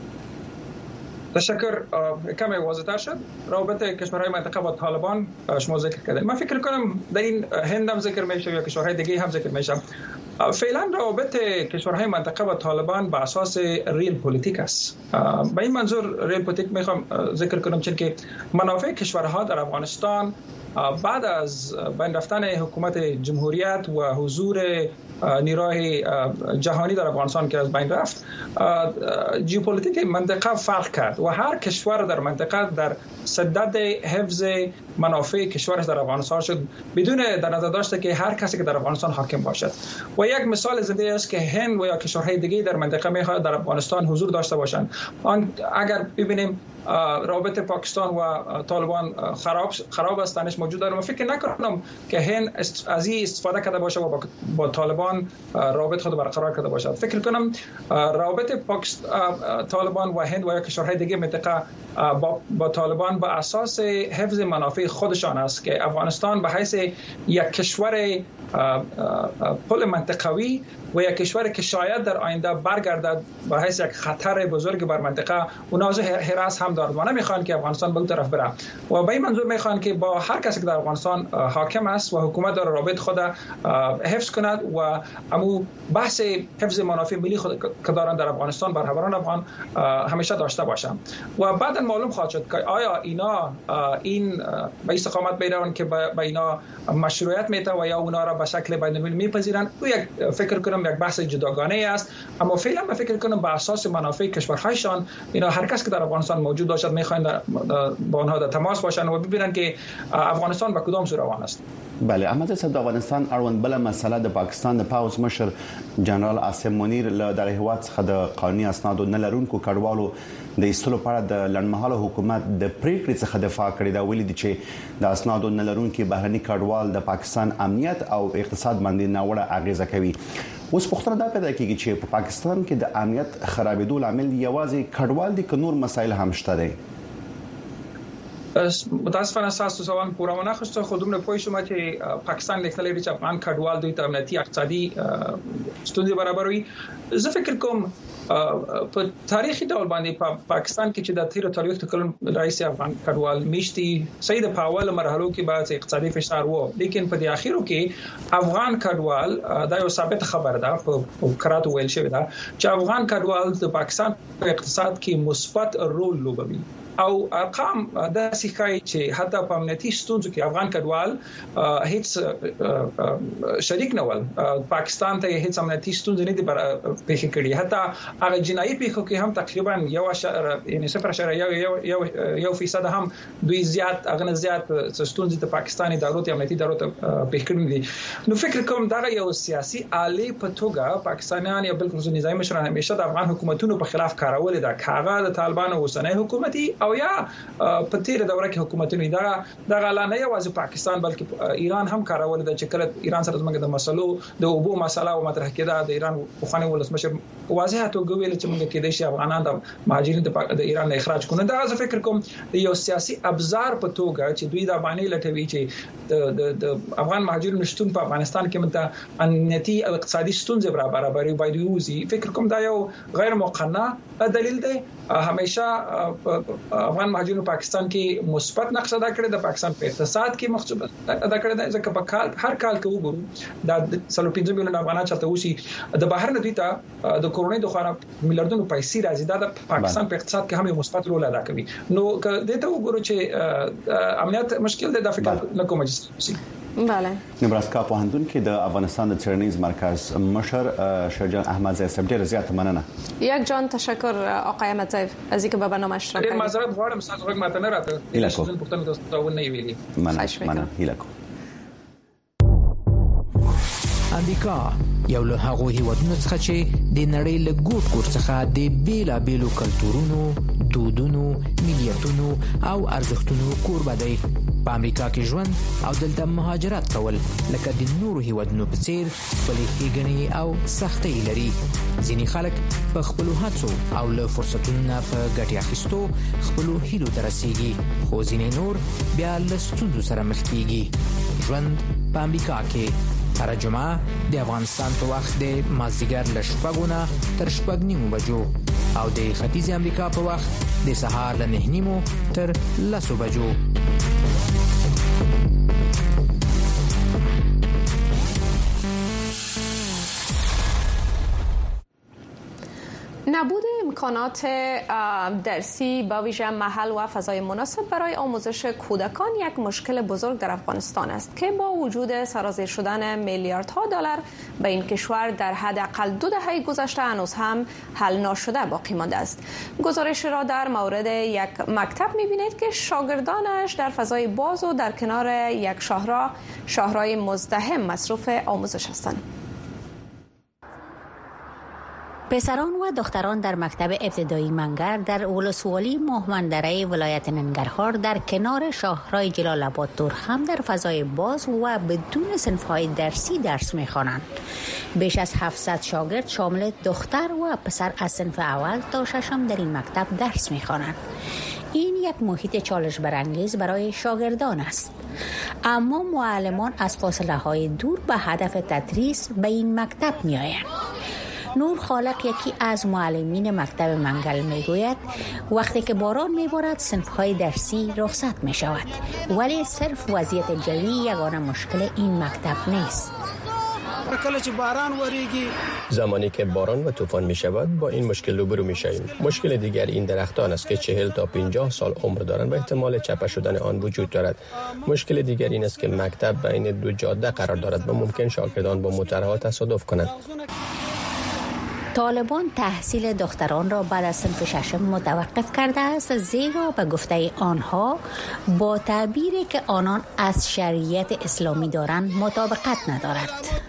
تشکر. کمی واضح‌تر شد روابط کشورهای منطقه با طالبان شما ذکر کردید. من فکر کنم در این هند هم ذکر میشه یا کشورهای دیگه هم ذکر میشه. فعلا روابط کشورهای منطقه با طالبان به اساس ریل پلیتیک است. به این منظور ریل پلیتیک میخوام ذکر کنم چون که منافع کشورها در افغانستان بعد از بین رفتن حکومت جمهوریت و حضور نیروهای جهانی در افغانستان که از بین رفت ژئوپلیتیک منطقه فرق کرد و هر کشور در منطقه در صدد حفظ منافع کشورش در افغانستان شد بدون در نظر داشته که هر کسی که در افغانستان حاکم باشد. و یک مثال زنده است که هند و یا کشورهای دیگه در منطقه میخواد در افغانستان حضور داشته باشند. آن اگر ببینیم روابط پاکستان و طالبان خراب خراب است دانش موجود داره من فکر نکنم که هند از این استفاده کرده باشه و با, با طالبان روابط خود برقرار کرده باشد. فکر کنم روابط پاکستان طالبان و هند و یا کشورهای دیگه منطقه با, با طالبان با اساس حفظ منافع خودشان است که افغانستان به حیث یک کشور پل منطقوی و یک کشور که شاید در آینده برگردد به حیث یک خطر بزرگ بر منطقه اونا از حراس هم دارد و نمیخوان که افغانستان به اون طرف بره و به این منظور میخوان که با هر کسی که در افغانستان حاکم است و حکومت داره روابط خود حفظ کند و امو بحث حفظ منافع ملی خود که دارن در افغانستان برادران افغان همیشه داشته باشند و بعدا معلوم خواهد شد که آیا اینا این به استقامت میرون که به اینا مشروعیت میده و یا اونا را به شکل بین‌المللی میپذیرن. او یک فکر کنم یک بحث جداگانه است اما فعلا من فکر کنم به اساس منافع کشورهایشان اینا هر کس که در افغانستان موجود باشد میخواین با آنها در تماس باشن و ببینن که افغانستان به کدام سو روان است. بله احمد صاحب د افغانستان اړوند بل مسله د پاکستان د پاوز مشر جنرال عاصم منیر له دغه هیواد څخه د قانوني اسنادو نه لرونکو کډوالو د ایستلو په اړه د لړمحاله حکومت د پریکړې څخه دفاع کړې دا ویلي دي چې د اسنادو نه لرونکو بهرني کډوال د پاکستان امنیت او اقتصاد باندې ناوړه اغیزه کوي. اوس پوښتنه دا پیدا کیږي چې په پاکستان کې د امنیت خرابېدو لامل یوازې کډوال دي که نور مسایل هم شته دي؟ متاسفانه تاسو سوال پوره نه خوسته خودم نه پوه شوم چې پاکستان لیکل لري چې افغان کډوال دوی ته امنیتي اقتصادي ستونزې برابروي. زه فکر کوم په تاریخي ډول باندې په پاکستان کې چې د تیر څلوېښت کلن رئیس افغان کډوال میشتي سید په اول مرحلو کې بعد اقتصادي فشار وو لیکن په دې اخیرو کې افغان کډوال دا یو ثابت خبر ده په کراتو ویل شوی ده چې افغان کډوال د پاکستان په اقتصاد کې مثبت رول لوبوي. او ارقام داسې ښایي چې حتی په امنیتي ستونزو کې افغان کډوال هیڅ شریک نه ول. پاکستان ته هیڅ امنیتي ستونزې نه دي پیښ کړي. حتی هغه جنایي پیښو کې هم تقریبا یو یعنی صفر اشاریه یو یو یو فیصد هم دوی زیات اغنه زیات ستونزې ته پاکستاني دولت امنیتي دولت پیښ کړي دي. نو فکر کوم دا یو سیاسي آلې په توګه پاکستانیان یا بلکې نظامي مشران همیشه د افغان حکومتونو په خلاف کارول دا کاغه د طالبانو اوسنۍ حکومتي او یا په تیر دوره کې حکومتونه دا د غلانه یوازې پاکستان بلکې ایران هم کارول دا چې کله ایران سره زموږ د مسلو د اوبو مسله او مطرح کېده د ایران خواني ولسمشر واضح توګه ویل چې موږ کې د شي افغانان د مهاجرین د ایران نه اخراج کړي. دا زه فکر کوم یو سیاسي ابزار په توګه چې دوی دا باندې لټوي چې د د افغان مهاجرینو شتون په افغانستان کې مت امنیتي او اقتصادي ستونزې برابرې باید وي. فکر کوم دا یو غیر مقنع دلیل دی. همیشه افغان مهاجرینو پاکستان کې مثبت نقش ادا کړی، د پاکستان په اقتصاد کې مثبت ادا کړی دی. ځکه په کال هر کال کې وګورو دا سلو پنځه میلیون افغانان چاته وشي د بهر نه دوی ته د کورونی د خورا میلیارډونو پیسې راځي. دا د پاکستان په اقتصاد کې هم مثبت رول ادا کوي. نو که دې ته وګورو چې امنیت مشکل دی، دا فکر نه کوم چې بله. نبراسکا پوهنتون کې د افغانستان د څېړنیز مرکز مشر شجاع احمد زاهد صاحب ډېر زیات مننه. یک جان تشکر آقای احمد زاهد از اینکه به برنامه اشتراک کردید. معذرت غواړم تاسو غوږ ماته نه راته. هیله کوم پښتنو تاسو نه ویلي. مننه مننه هیله کوم. امریکا یو له هغو هیوادونو څخه چې د نړۍ له ګوټ ګوټ څخه د بیلابیلو کلتورونو، دودونو، ملیتونو او ارزښتونو کوربه دی. په امریکا کې ژوند او دلته مهاجرت کول لکه د نورو هیوادونو په څیر خپلې ښېګڼې او سختۍ لري. ځینې خلک په خپلو هڅو او له فرصتونو نه په ګټې اخیستو خپلو هیلو ته رسیږي، خو ځینې نور بیا له ستونزو سره مخ کیږي. ژوند په امریکا کې هر جمعه د افغانستان په وخت د مازدیګر له شپږو نه تر شپږ نیمو بجو او د ختیځ امریکا په وخت د سهار له نه نیمو تر لسو بجو. نبود امکانات درسی با ویژه محل و فضای مناسب برای آموزش کودکان یک مشکل بزرگ در افغانستان است که با وجود سرازیر شدن میلیاردها دلار به این کشور در حداقل دو دهه گذشته هنوز هم حل نشده باقی مانده است. گزارش را در مورد یک مکتب می‌بینید که شاگردانش در فضای باز و در کنار یک شاهراه شاهرای مزدحم مصروف آموزش هستند. پسران و دختران در مکتب ابتدایی منگر در ولسوالی ماهمندره ولایت ننگرهار در کنار شاهراه جلال آباد تورخم در فضای باز و بدون صنف‌های درسی درس می‌خوانند. بیش از هفتصد شاگرد شامل دختر و پسر از صنف اول تا ششم در این مکتب درس می‌خوانند. این یک محیط چالش برانگیز برای شاگردان است، اما معلمان از فاصله‌های دور به هدف تدریس به این مکتب می‌آیند. نور خالق یکی از معلمین مکتب منگل میگوید وقتی که باران میبارد صنف‌های درسی رخصت میشود، ولی صرف وضعیت جوی یگانه مشکل این مکتب نیست. زمانی که باران و طوفان می شود با این مشکل روبرو می شویم. مشکل دیگر این درختان است که چهل تا پنجاه سال عمر دارند و احتمال چپه شدن آن وجود دارد. مشکل دیگر این است که مکتب بین دو جاده قرار دارد و ممکن شاگردان با موتورها تصادف کنند. طالبان تحصیل دختران را بعد از صنف ششم متوقف کرده است، زیرا به گفته آنها با تعبیری که آنان از شریعت اسلامی دارند مطابقت ندارد.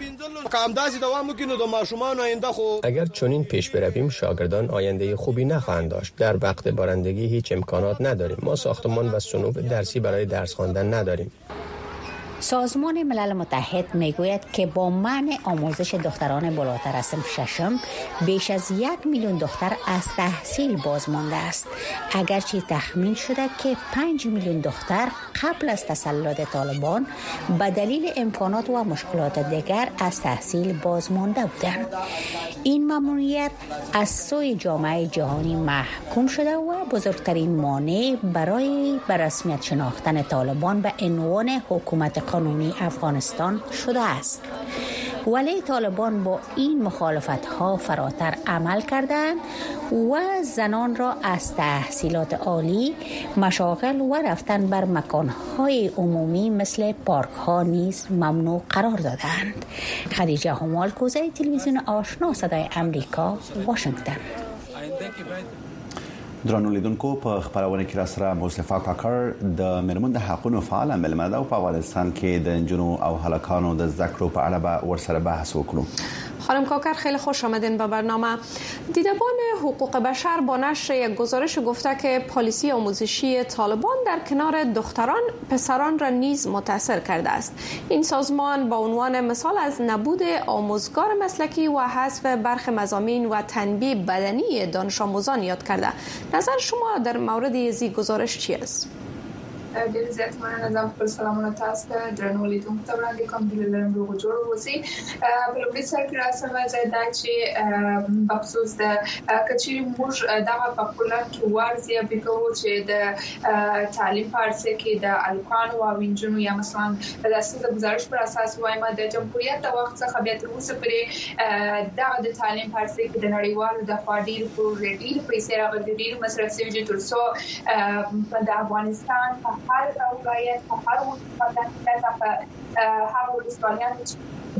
اگر چنین پیش برویم شاگردان آینده خوبی نخواهند داشت. در وقت بارندگی هیچ امکانات نداریم. ما ساختمان و صنوف درسی برای درس خواندن نداریم. سازمان ملل متحد میگوید که با منع آموزش دختران بالاتر از صنف ششم بیش از یک میلیون دختر از تحصیل باز مانده است، اگرچه تخمین شده که پنج میلیون دختر قبل از تسلط طالبان به دلیل امکانات و مشکلات دیگر از تحصیل باز مانده بودند. این ممنوعیت از سوی جامعه جهانی محکوم شده و بزرگترین مانع برای به رسمیت شناختن طالبان به عنوان حکومت قانونی افغانستان شده است. ولی طالبان با این مخالفت ها فراتر عمل کردند و زنان را از تحصیلات عالی، مشاغل و رفتن بر مکانهای عمومی مثل پارک ها نیز ممنوع قرار دادند. خدیجه همال کوزه، تلویزیون آشنا، صدای امریکا، واشنگتن. درنو لیدونکو، په خبرونه کې را سره مصطفی کاکر د مرمن د حقوقو فعال ملمه ده په افغانستان کې د انجونو او هلکانو د ذکر په اړه به ورسره بحث وکړو. خانم کاکر، خیلی خوش آمدین به برنامه. دیدبان حقوق بشر با نشر یک گزارش گفته که پالیسی آموزشی طالبان در کنار دختران پسران را نیز متاثر کرده است. این سازمان با عنوان مثال از نبود آموزگار مسلکی و حذف برخی مضامین و تنبیه بدنی دانش آموزان یاد کرده. نظر شما در مورد این گزارش چی است؟ ډېر زیات مننه. زه خپل سلامونه تاسو ته درنو لیدونکو ته وړاندې کوم. د لرم روغ جوړ اوسئ. په لومړي سر کې راسمه زه دا چې بخصوص د کچېرې موږ دغه په کولر کې ورزیا بګو چې د تعلیم په اړه کې د الکانو او انجنونو یا مثلا د اساسي گزارش پر اساس وایم د جمهوریت د وخت څخه بیا تر اوسه پورې دغه د تعلیم په اړه کې د نړیوالو د خواډیر پروژې ډېر پیسې راغلي دي مصرف شوي دي تر څو د افغانستان هر ولایت په هر ولایت په هغه ولسوالیانو چې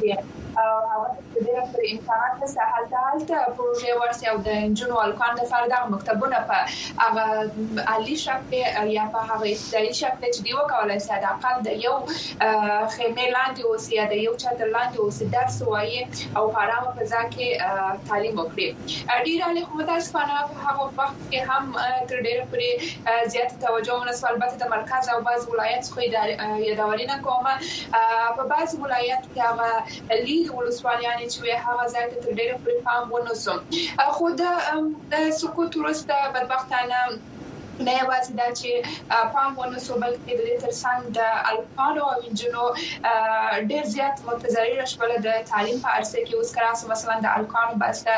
هغه د دې لپاره امکانات ته حالت پروژې ورسې او د انجنونو الکان د فرد مکتبونه په هغه عالی شکل یا په هغه ابتدایي شکل چې دی وکولای شي د اقل د یو خیمه لاندې اوسي یا د یو چتر لاندې اوسي درس وایي او په آرامه فضا کې تعلیم وکړي. ډیر علی خو متاسفانه په هغه وخت کې هم تر ډیره پرې زیات توجه ونسو. البته د مرکز او بعض ولایت خو یادوري نه کومه په بعض ولایت کې هغه لیگ ولسوالیانې چې هغه ځای ته تر ډیره پرې پام ونسو. خو د سکوت وروسته بدبختانه نه یوازې دا چې پام ونسو بلکې د دې ترڅنګ د الکانو او انجنونو ډېر زیات متضرر شول د تعلیم په عرصه کې. اوس کراسو مثلا د الکانو باسته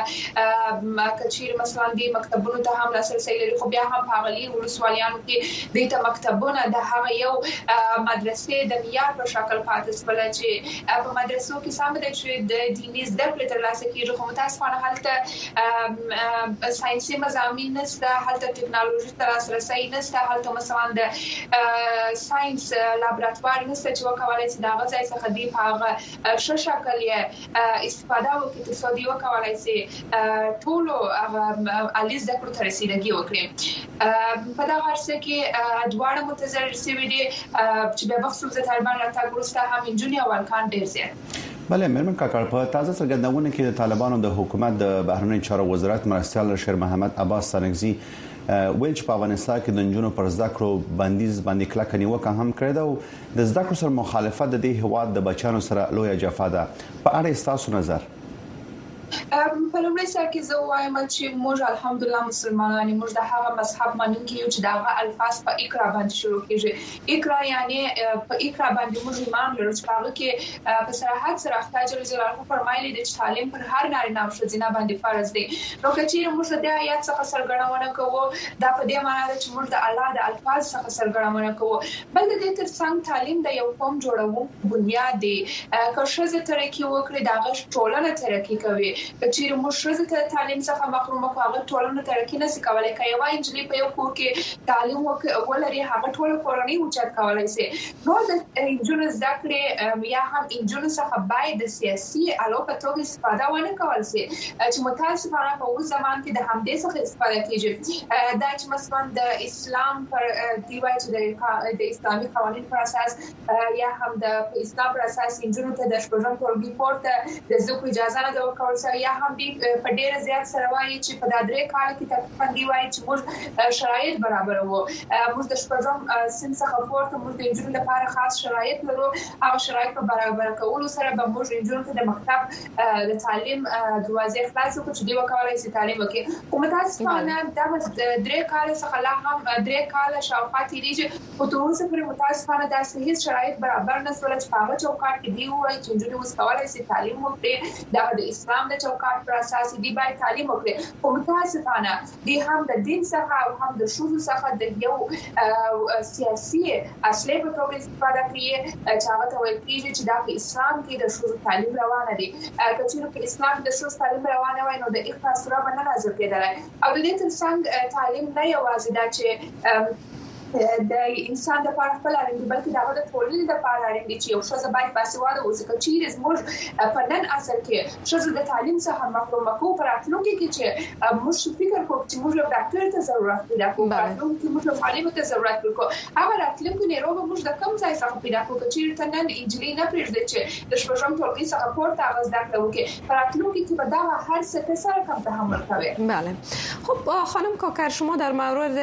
کچیر مثلا د مکتبونو ته هم لاسرسي لري خو بیا هم په غلي ولسوالیانو کې د ته مکتبونه د هغه یو مدرسې د معیار په شکل پاتې شول چې په مدرسو کې سم د چې د دیني زده کړې ترلاسه کیږي. خو متاسفانه هلته ساينسي مضامین نشته، هلته ټکنالوژي ترلاسه رسۍ نشته، هلته مثلا د ساينس لابراتوار نشته چې وکولای شي دا غځای څخه دی په هغه ښه شکل یې استفاده وکړي تر څو دی وکولای شي ټول عالی زده کړو ته رسیدګي وکړي. په دا هرڅه کې دواړه متضرر شوي دي چې به بخصوص د طالبان راتګ وروسته هم انجونی او الکان ډېر زیات. بله مرمن کاکړ، په تازه څرګندونه کې د طالبانو د حکومت د بهرنی چارو وزارت مرستیال شیر محمد عباس سانګزي ویل چې په افغانستان کې د انجونو پر زده کړو بندیز باندې کلک نیوکه هم کړې ده او د زده کړو سره مخالفت د دې هواد د بچانو سره لوی جفا ده. په اړه تاسو نظر؟ په لومړي سر کې زه وایم چې موږ الحمدلله مسلمانان موږ د هغه مذهب منونکي یو چې دا هغه الفاظ په اقرا باندې شروع کیږي. اقرا یعنی په اقرا باندې موږ ایمان لرو چې هغه کې په صراحت سره خدای جل جلاله فرمایلی دی چې تعلیم پر هر نارینه او ښځینه باندې فرض دی. نو کچېر موږ د آیات څخه سرګڼونه کوو دا په دې معنی ده چې موږ د الله د الفاظ څخه سرګڼونه کوو. بل د دې ترڅنګ تعلیم د یو قوم جوړوونکو بنیاد دی. که ښځه ترقی وکړي دا غږ ټولنه ترقی کوي. چې موږ ښځې ته تعلیم څخه محروم کوو هغه ټولنه ترقی نشي کولای. که یو انجلۍ په یو کور کې تعلیم ولري هغه ټول کورنۍ اوچت کولای شي. نو د انجونو زده کړې یا هم انجونو څخه باید د سیاسي الو په توګه استفاده ونه کول شي چې متاسفانه په اوس زمان کې د همدې څخه استفاده کیږي. دا چې مثلا د اسلام پر دیوای چې د اسلامي قوانینو پر اساس یا هم د اسلام پر اساس انجونو ته د شپږم ټولګي پورته د زده اجازه نه ورکول شي یا هم دې په ډېر زیات سره وایي چې په درې کال کې تقریبا دی وایي چې موږ شرایط برابر وو. موږ د شپږم سن څخه پورته موږ د انجونو لپاره خاص شرایط لرو. هغه شرایط په برابر کولو سره به موږ انجونو ته د مکتب د تعلیم دروازې خلاص کړو چې دی وکولای شي تعلیم وکړي. خو متاسفانه دا درې کال څخه لا هم درې کال شاوخوا تیریږي خو تر اوسه پورې متاسفانه دا صحیح شرایط برابر نه شول چې په هغه چوکاټ کې دی وایي چې انجونې اوس کولای شي تعلیم وکړي. دا د اسلام د او کارت پر اساس دی باید تعلیم وکړي. خو متاسفانه دی هم د دین څخه او هم د شوزو څخه د یو سیاسي اصلي په توګه استفاده کوي چې هغه ته ویل کېږي چې دا په اسلام کې د شوزو تعلیم روانه دي. کچېرې په اسلام کې د شوزو تعلیم روانه وای نو د اقتصاد سره باندې نظر کېدلای او د دې ترڅنګ تعلیم نه یوازې دا چې د انسان د لپاره خپل اړین دي بلکې دا د ټولنې لپاره اړین دي چې یو ښځه باید باسواده اوسي. چې زموږ په نن اصل کې ښځه د تعلیم څخه محروم کو پر راتلونکي کې چې موږ فکر کوو چې موږ یو ډاکټر ته ضرورت پیدا کوو راتلونکي موږ معلم ته ضرورت کوو هغه راتلونکي نه روغ موږ د کم ځای څخه پیدا کوو چې تل نن انجلۍ نه پرېږدي چې د شپږم ټولګي څخه پورته اواز داخله وکړي پر راتلونکي کې به دا هر څه ته سره کم تحمل کوي. بله خب خانم کاکر شما در مورد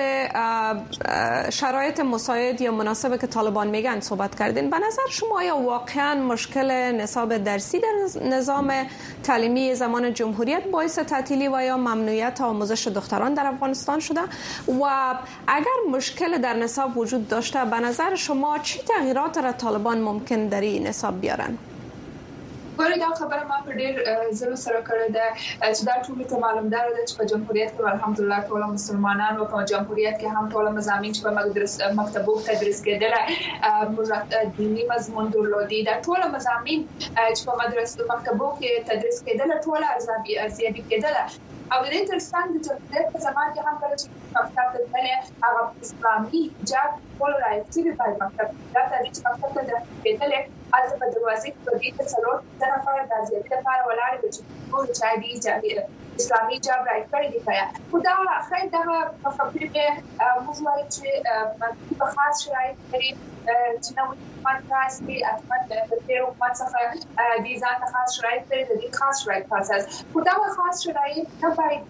شرایط مساعد یا مناسب که طالبان میگن صحبت کردین. به نظر شما یا واقعا مشکل نصاب درسی در نظام تعلیمی زمان جمهوریت باعث تعطیلی و یا ممنوعیت آموزش دختران در افغانستان شده و اگر مشکل در نصاب وجود داشته به نظر شما چه تغییرات را طالبان ممکن در این نصاب بیارن؟ ګورې دا خبره ما په ډېر زلو سره کړې ده چې دا ټول ته معلومدار ده چې په جمهوریت کې الحمدلله ټول مسلمانان او په جمهوریت کې هم ټول مضامین چې په مدرسې مکتبو تدریس کېدل موږ دینی مضمون درلودي دا ټول مضامین چې په مدرسې مکتبو کې تدریس کېدل ټول ارزیابي ارزیابي کېدل او د دې ترڅنګ د جمهوریت په زمان کې هم کله چې مکتب ته تللی هغه اسلامي جاب ټول راځي په مکتب دا د دې مکتب ته کېدل از په دروازې کې د دې څلور طرفه د ځای لپاره ولاړ دي چې ټول چا دي چې اسلامي جاب راځي دی پیا خدا خیر دا په خبرې کې موږ وایو چې په خاص شرایط لري چې نو مانتاس دي اتمن د تیرو مڅخه دي ځان خاص شرایط لري د دې خاص شرایط اساس خدا خاص شرایط نه باید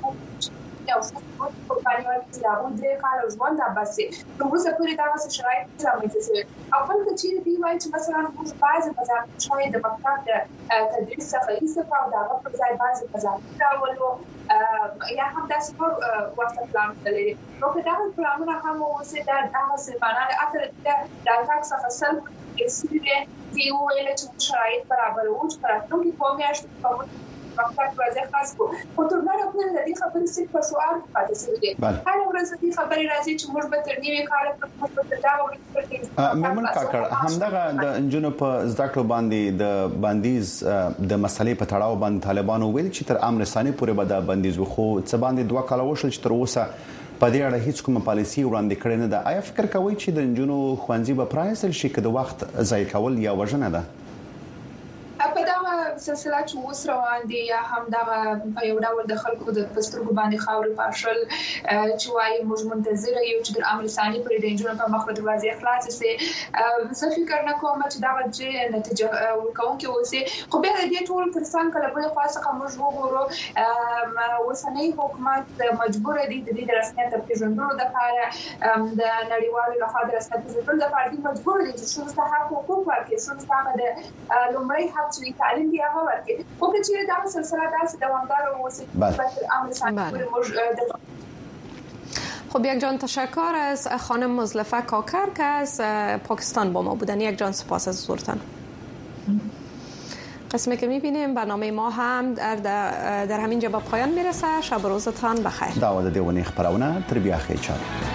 او څه په کاریوال کې راو دې کال ژوند باسي نو اوس پورې دا څه شرایط رامنځته شي او بل چې دی وایي چې مثلا موږ بعض مزار شوي د مکتب د تدریس څخه ایسته او دا په ځای بعض مزار راولو یا هم د سپور وخت پلان لري نو په دا پلانونه هم اوسه دا هغه سیمانه اثر د تاکس څخه سل کې دی ویل چې شرایط برابر او چې پراتونکو په میاشت په مکتب راځي خاص کو خو تر نه په دې خبرې څخه په شعار پاتې شوی هر ورځ دې خبرې راځي چې موږ به تر نیوي کال په دا وخت مېمن کاکړ همدغه د انجنونو په زده کړو باندې د بندیز د مسلې په تړاو باندې طالبانو ویل چې تر امن رساني پورې به د بندیز خو څه باندې دوه کال وشل چې تر اوسه په دې اړه هیڅ کومه پالیسي وړاندې کړې نه ده. آیا فکر کوئ چې د انجنونو خوانځي به پرایسل شي که د وخت ضایع کول یا وژنه ده؟ په دا سلسله چې اوس روان دي یا هم دا په یو ډول د خلکو د پسترګو باندې خاورې پاشل چې وايي موږ منتظر یو چې د امر ثاني پر د انجنونو په مخ دروازې خلاص شي. زه فکر نه کوم چې دا چې نتیجه ورکوم کې اوسه خو به دې ټول ترڅنګ کله بل خاصه موږ وګورو وسنۍ حکومت مجبور دي د دې رسمیت تر پیژندلو د لپاره د نړیوالو لخوا د رسمیت پیژندلو لپاره مجبور دي چې څه حق حقوق ورکړي څه هغه د لومړی حق چې تعلیم دی هغه ورکړي او چې دا سلسله داسې دوامدار اوسه په امر ثاني خب یک جان تشکر از خانم مزلفه کاکر که از پاکستان با ما بودن. یک جان سپاس از حضورتان. قسمی که میبینیم برنامه ما هم در, در همین جا به پایان میرسه. شب روزتان بخیر. دعوت دیوانی خبرونه تر بیا خیر چار.